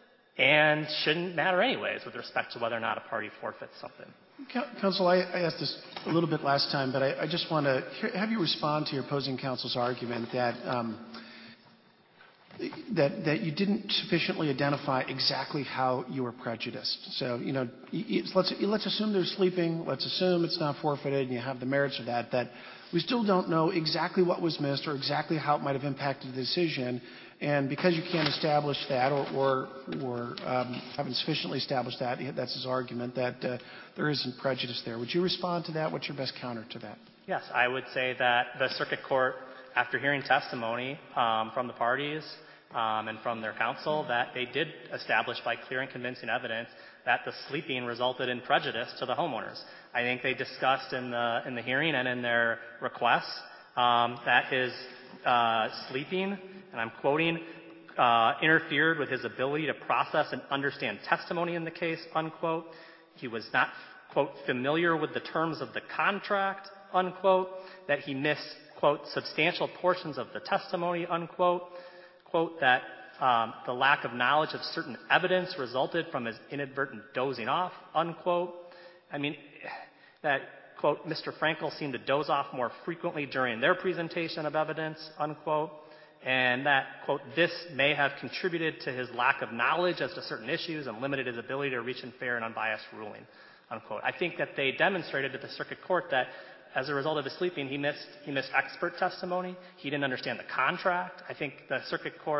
[SPEAKER 2] and shouldn't matter anyways with respect to whether or not a party forfeits something.
[SPEAKER 6] Counsel, I, I asked this a little bit last time, but I, I just want to have you respond to your opposing counsel's argument that um, that that you didn't sufficiently identify exactly how you were prejudiced. So, you know, let's let's assume they're sleeping. Let's assume it's not forfeited, and you have the merits of that. That we still don't know exactly what was missed or exactly how it might have impacted the decision. And because you can't establish that, or or, or um, haven't sufficiently established that, that's his argument that uh, there isn't prejudice there. Would you respond to that? What's your best counter to that?
[SPEAKER 2] Yes, I would say that the circuit court, after hearing testimony um, from the parties um, and from their counsel, that they did establish by clear and convincing evidence that the sleeping resulted in prejudice to the homeowners. I think they discussed in the in the hearing and in their requests um, that his uh, sleeping, and I'm quoting, uh, interfered with his ability to process and understand testimony in the case, unquote. He was not, quote, familiar with the terms of the contract, unquote. That he missed, quote, substantial portions of the testimony, unquote. Quote, that um, the lack of knowledge of certain evidence resulted from his inadvertent dozing off, unquote. I mean, that, quote, Mister Frankel seemed to doze off more frequently during their presentation of evidence, unquote. And that, quote, this may have contributed to his lack of knowledge as to certain issues and limited his ability to reach a fair and unbiased ruling, unquote. I think that they demonstrated to the circuit court that as a result of his sleeping, he missed he missed expert testimony. He didn't understand the contract. I think the circuit court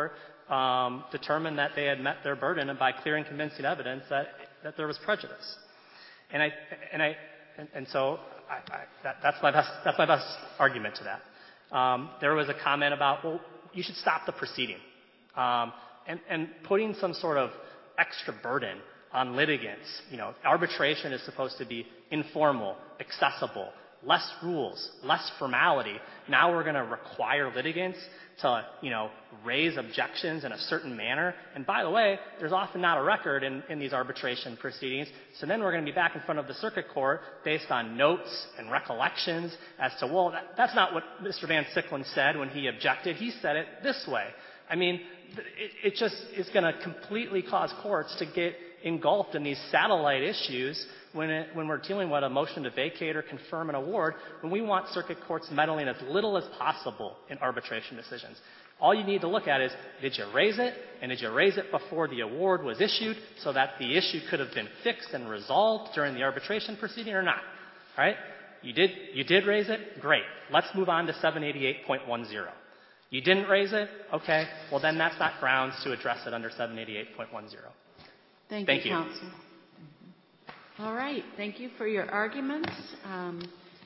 [SPEAKER 2] um, determined that they had met their burden and by clear and convincing evidence that, that there was prejudice. And I, and I, and, and so I, I, that, that's my best, that's my best argument to that. Um, there was a comment about, well, you should stop the proceeding. Um, and, and putting some sort of extra burden on litigants. You know, arbitration is supposed to be informal, accessible, less rules, less formality. Now we're going to require litigants to, you know, raise objections in a certain manner. And by the way, there's often not a record in, in these arbitration proceedings. So then we're going to be back in front of the circuit court based on notes and recollections as to, well, that, that's not what Mister Van Sicklen said when he objected. He said it this way. I mean, it, it just is going to completely cause courts to get engulfed in these satellite issues when, it, when we're dealing with a motion to vacate or confirm an award, when we want circuit courts meddling as little as possible in arbitration decisions. All you need to look at is, did you raise it? And did you raise it before the award was issued so that the issue could have been fixed and resolved during the arbitration proceeding or not? All right? You did, you did raise it? Great. Let's move on to seven eighty-eight point one zero. You didn't raise it? Okay. Well, then that's not grounds to address it under seven eighty-eight point one zero.
[SPEAKER 1] Thank,
[SPEAKER 2] Thank
[SPEAKER 1] you,
[SPEAKER 2] you.
[SPEAKER 1] counsel. All right. Thank you for your arguments um,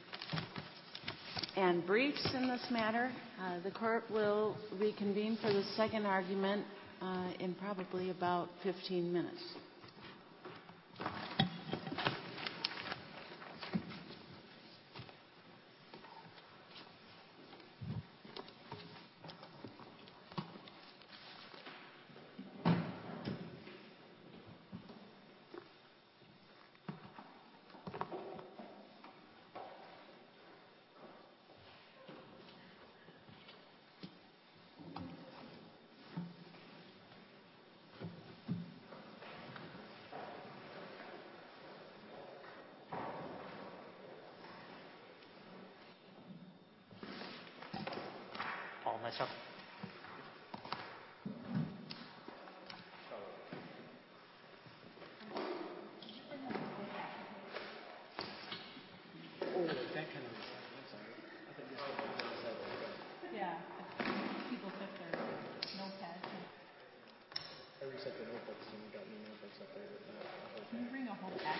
[SPEAKER 1] and briefs in this matter. Uh, the court will reconvene for the second argument uh, in probably about fifteen minutes.
[SPEAKER 2] All myself.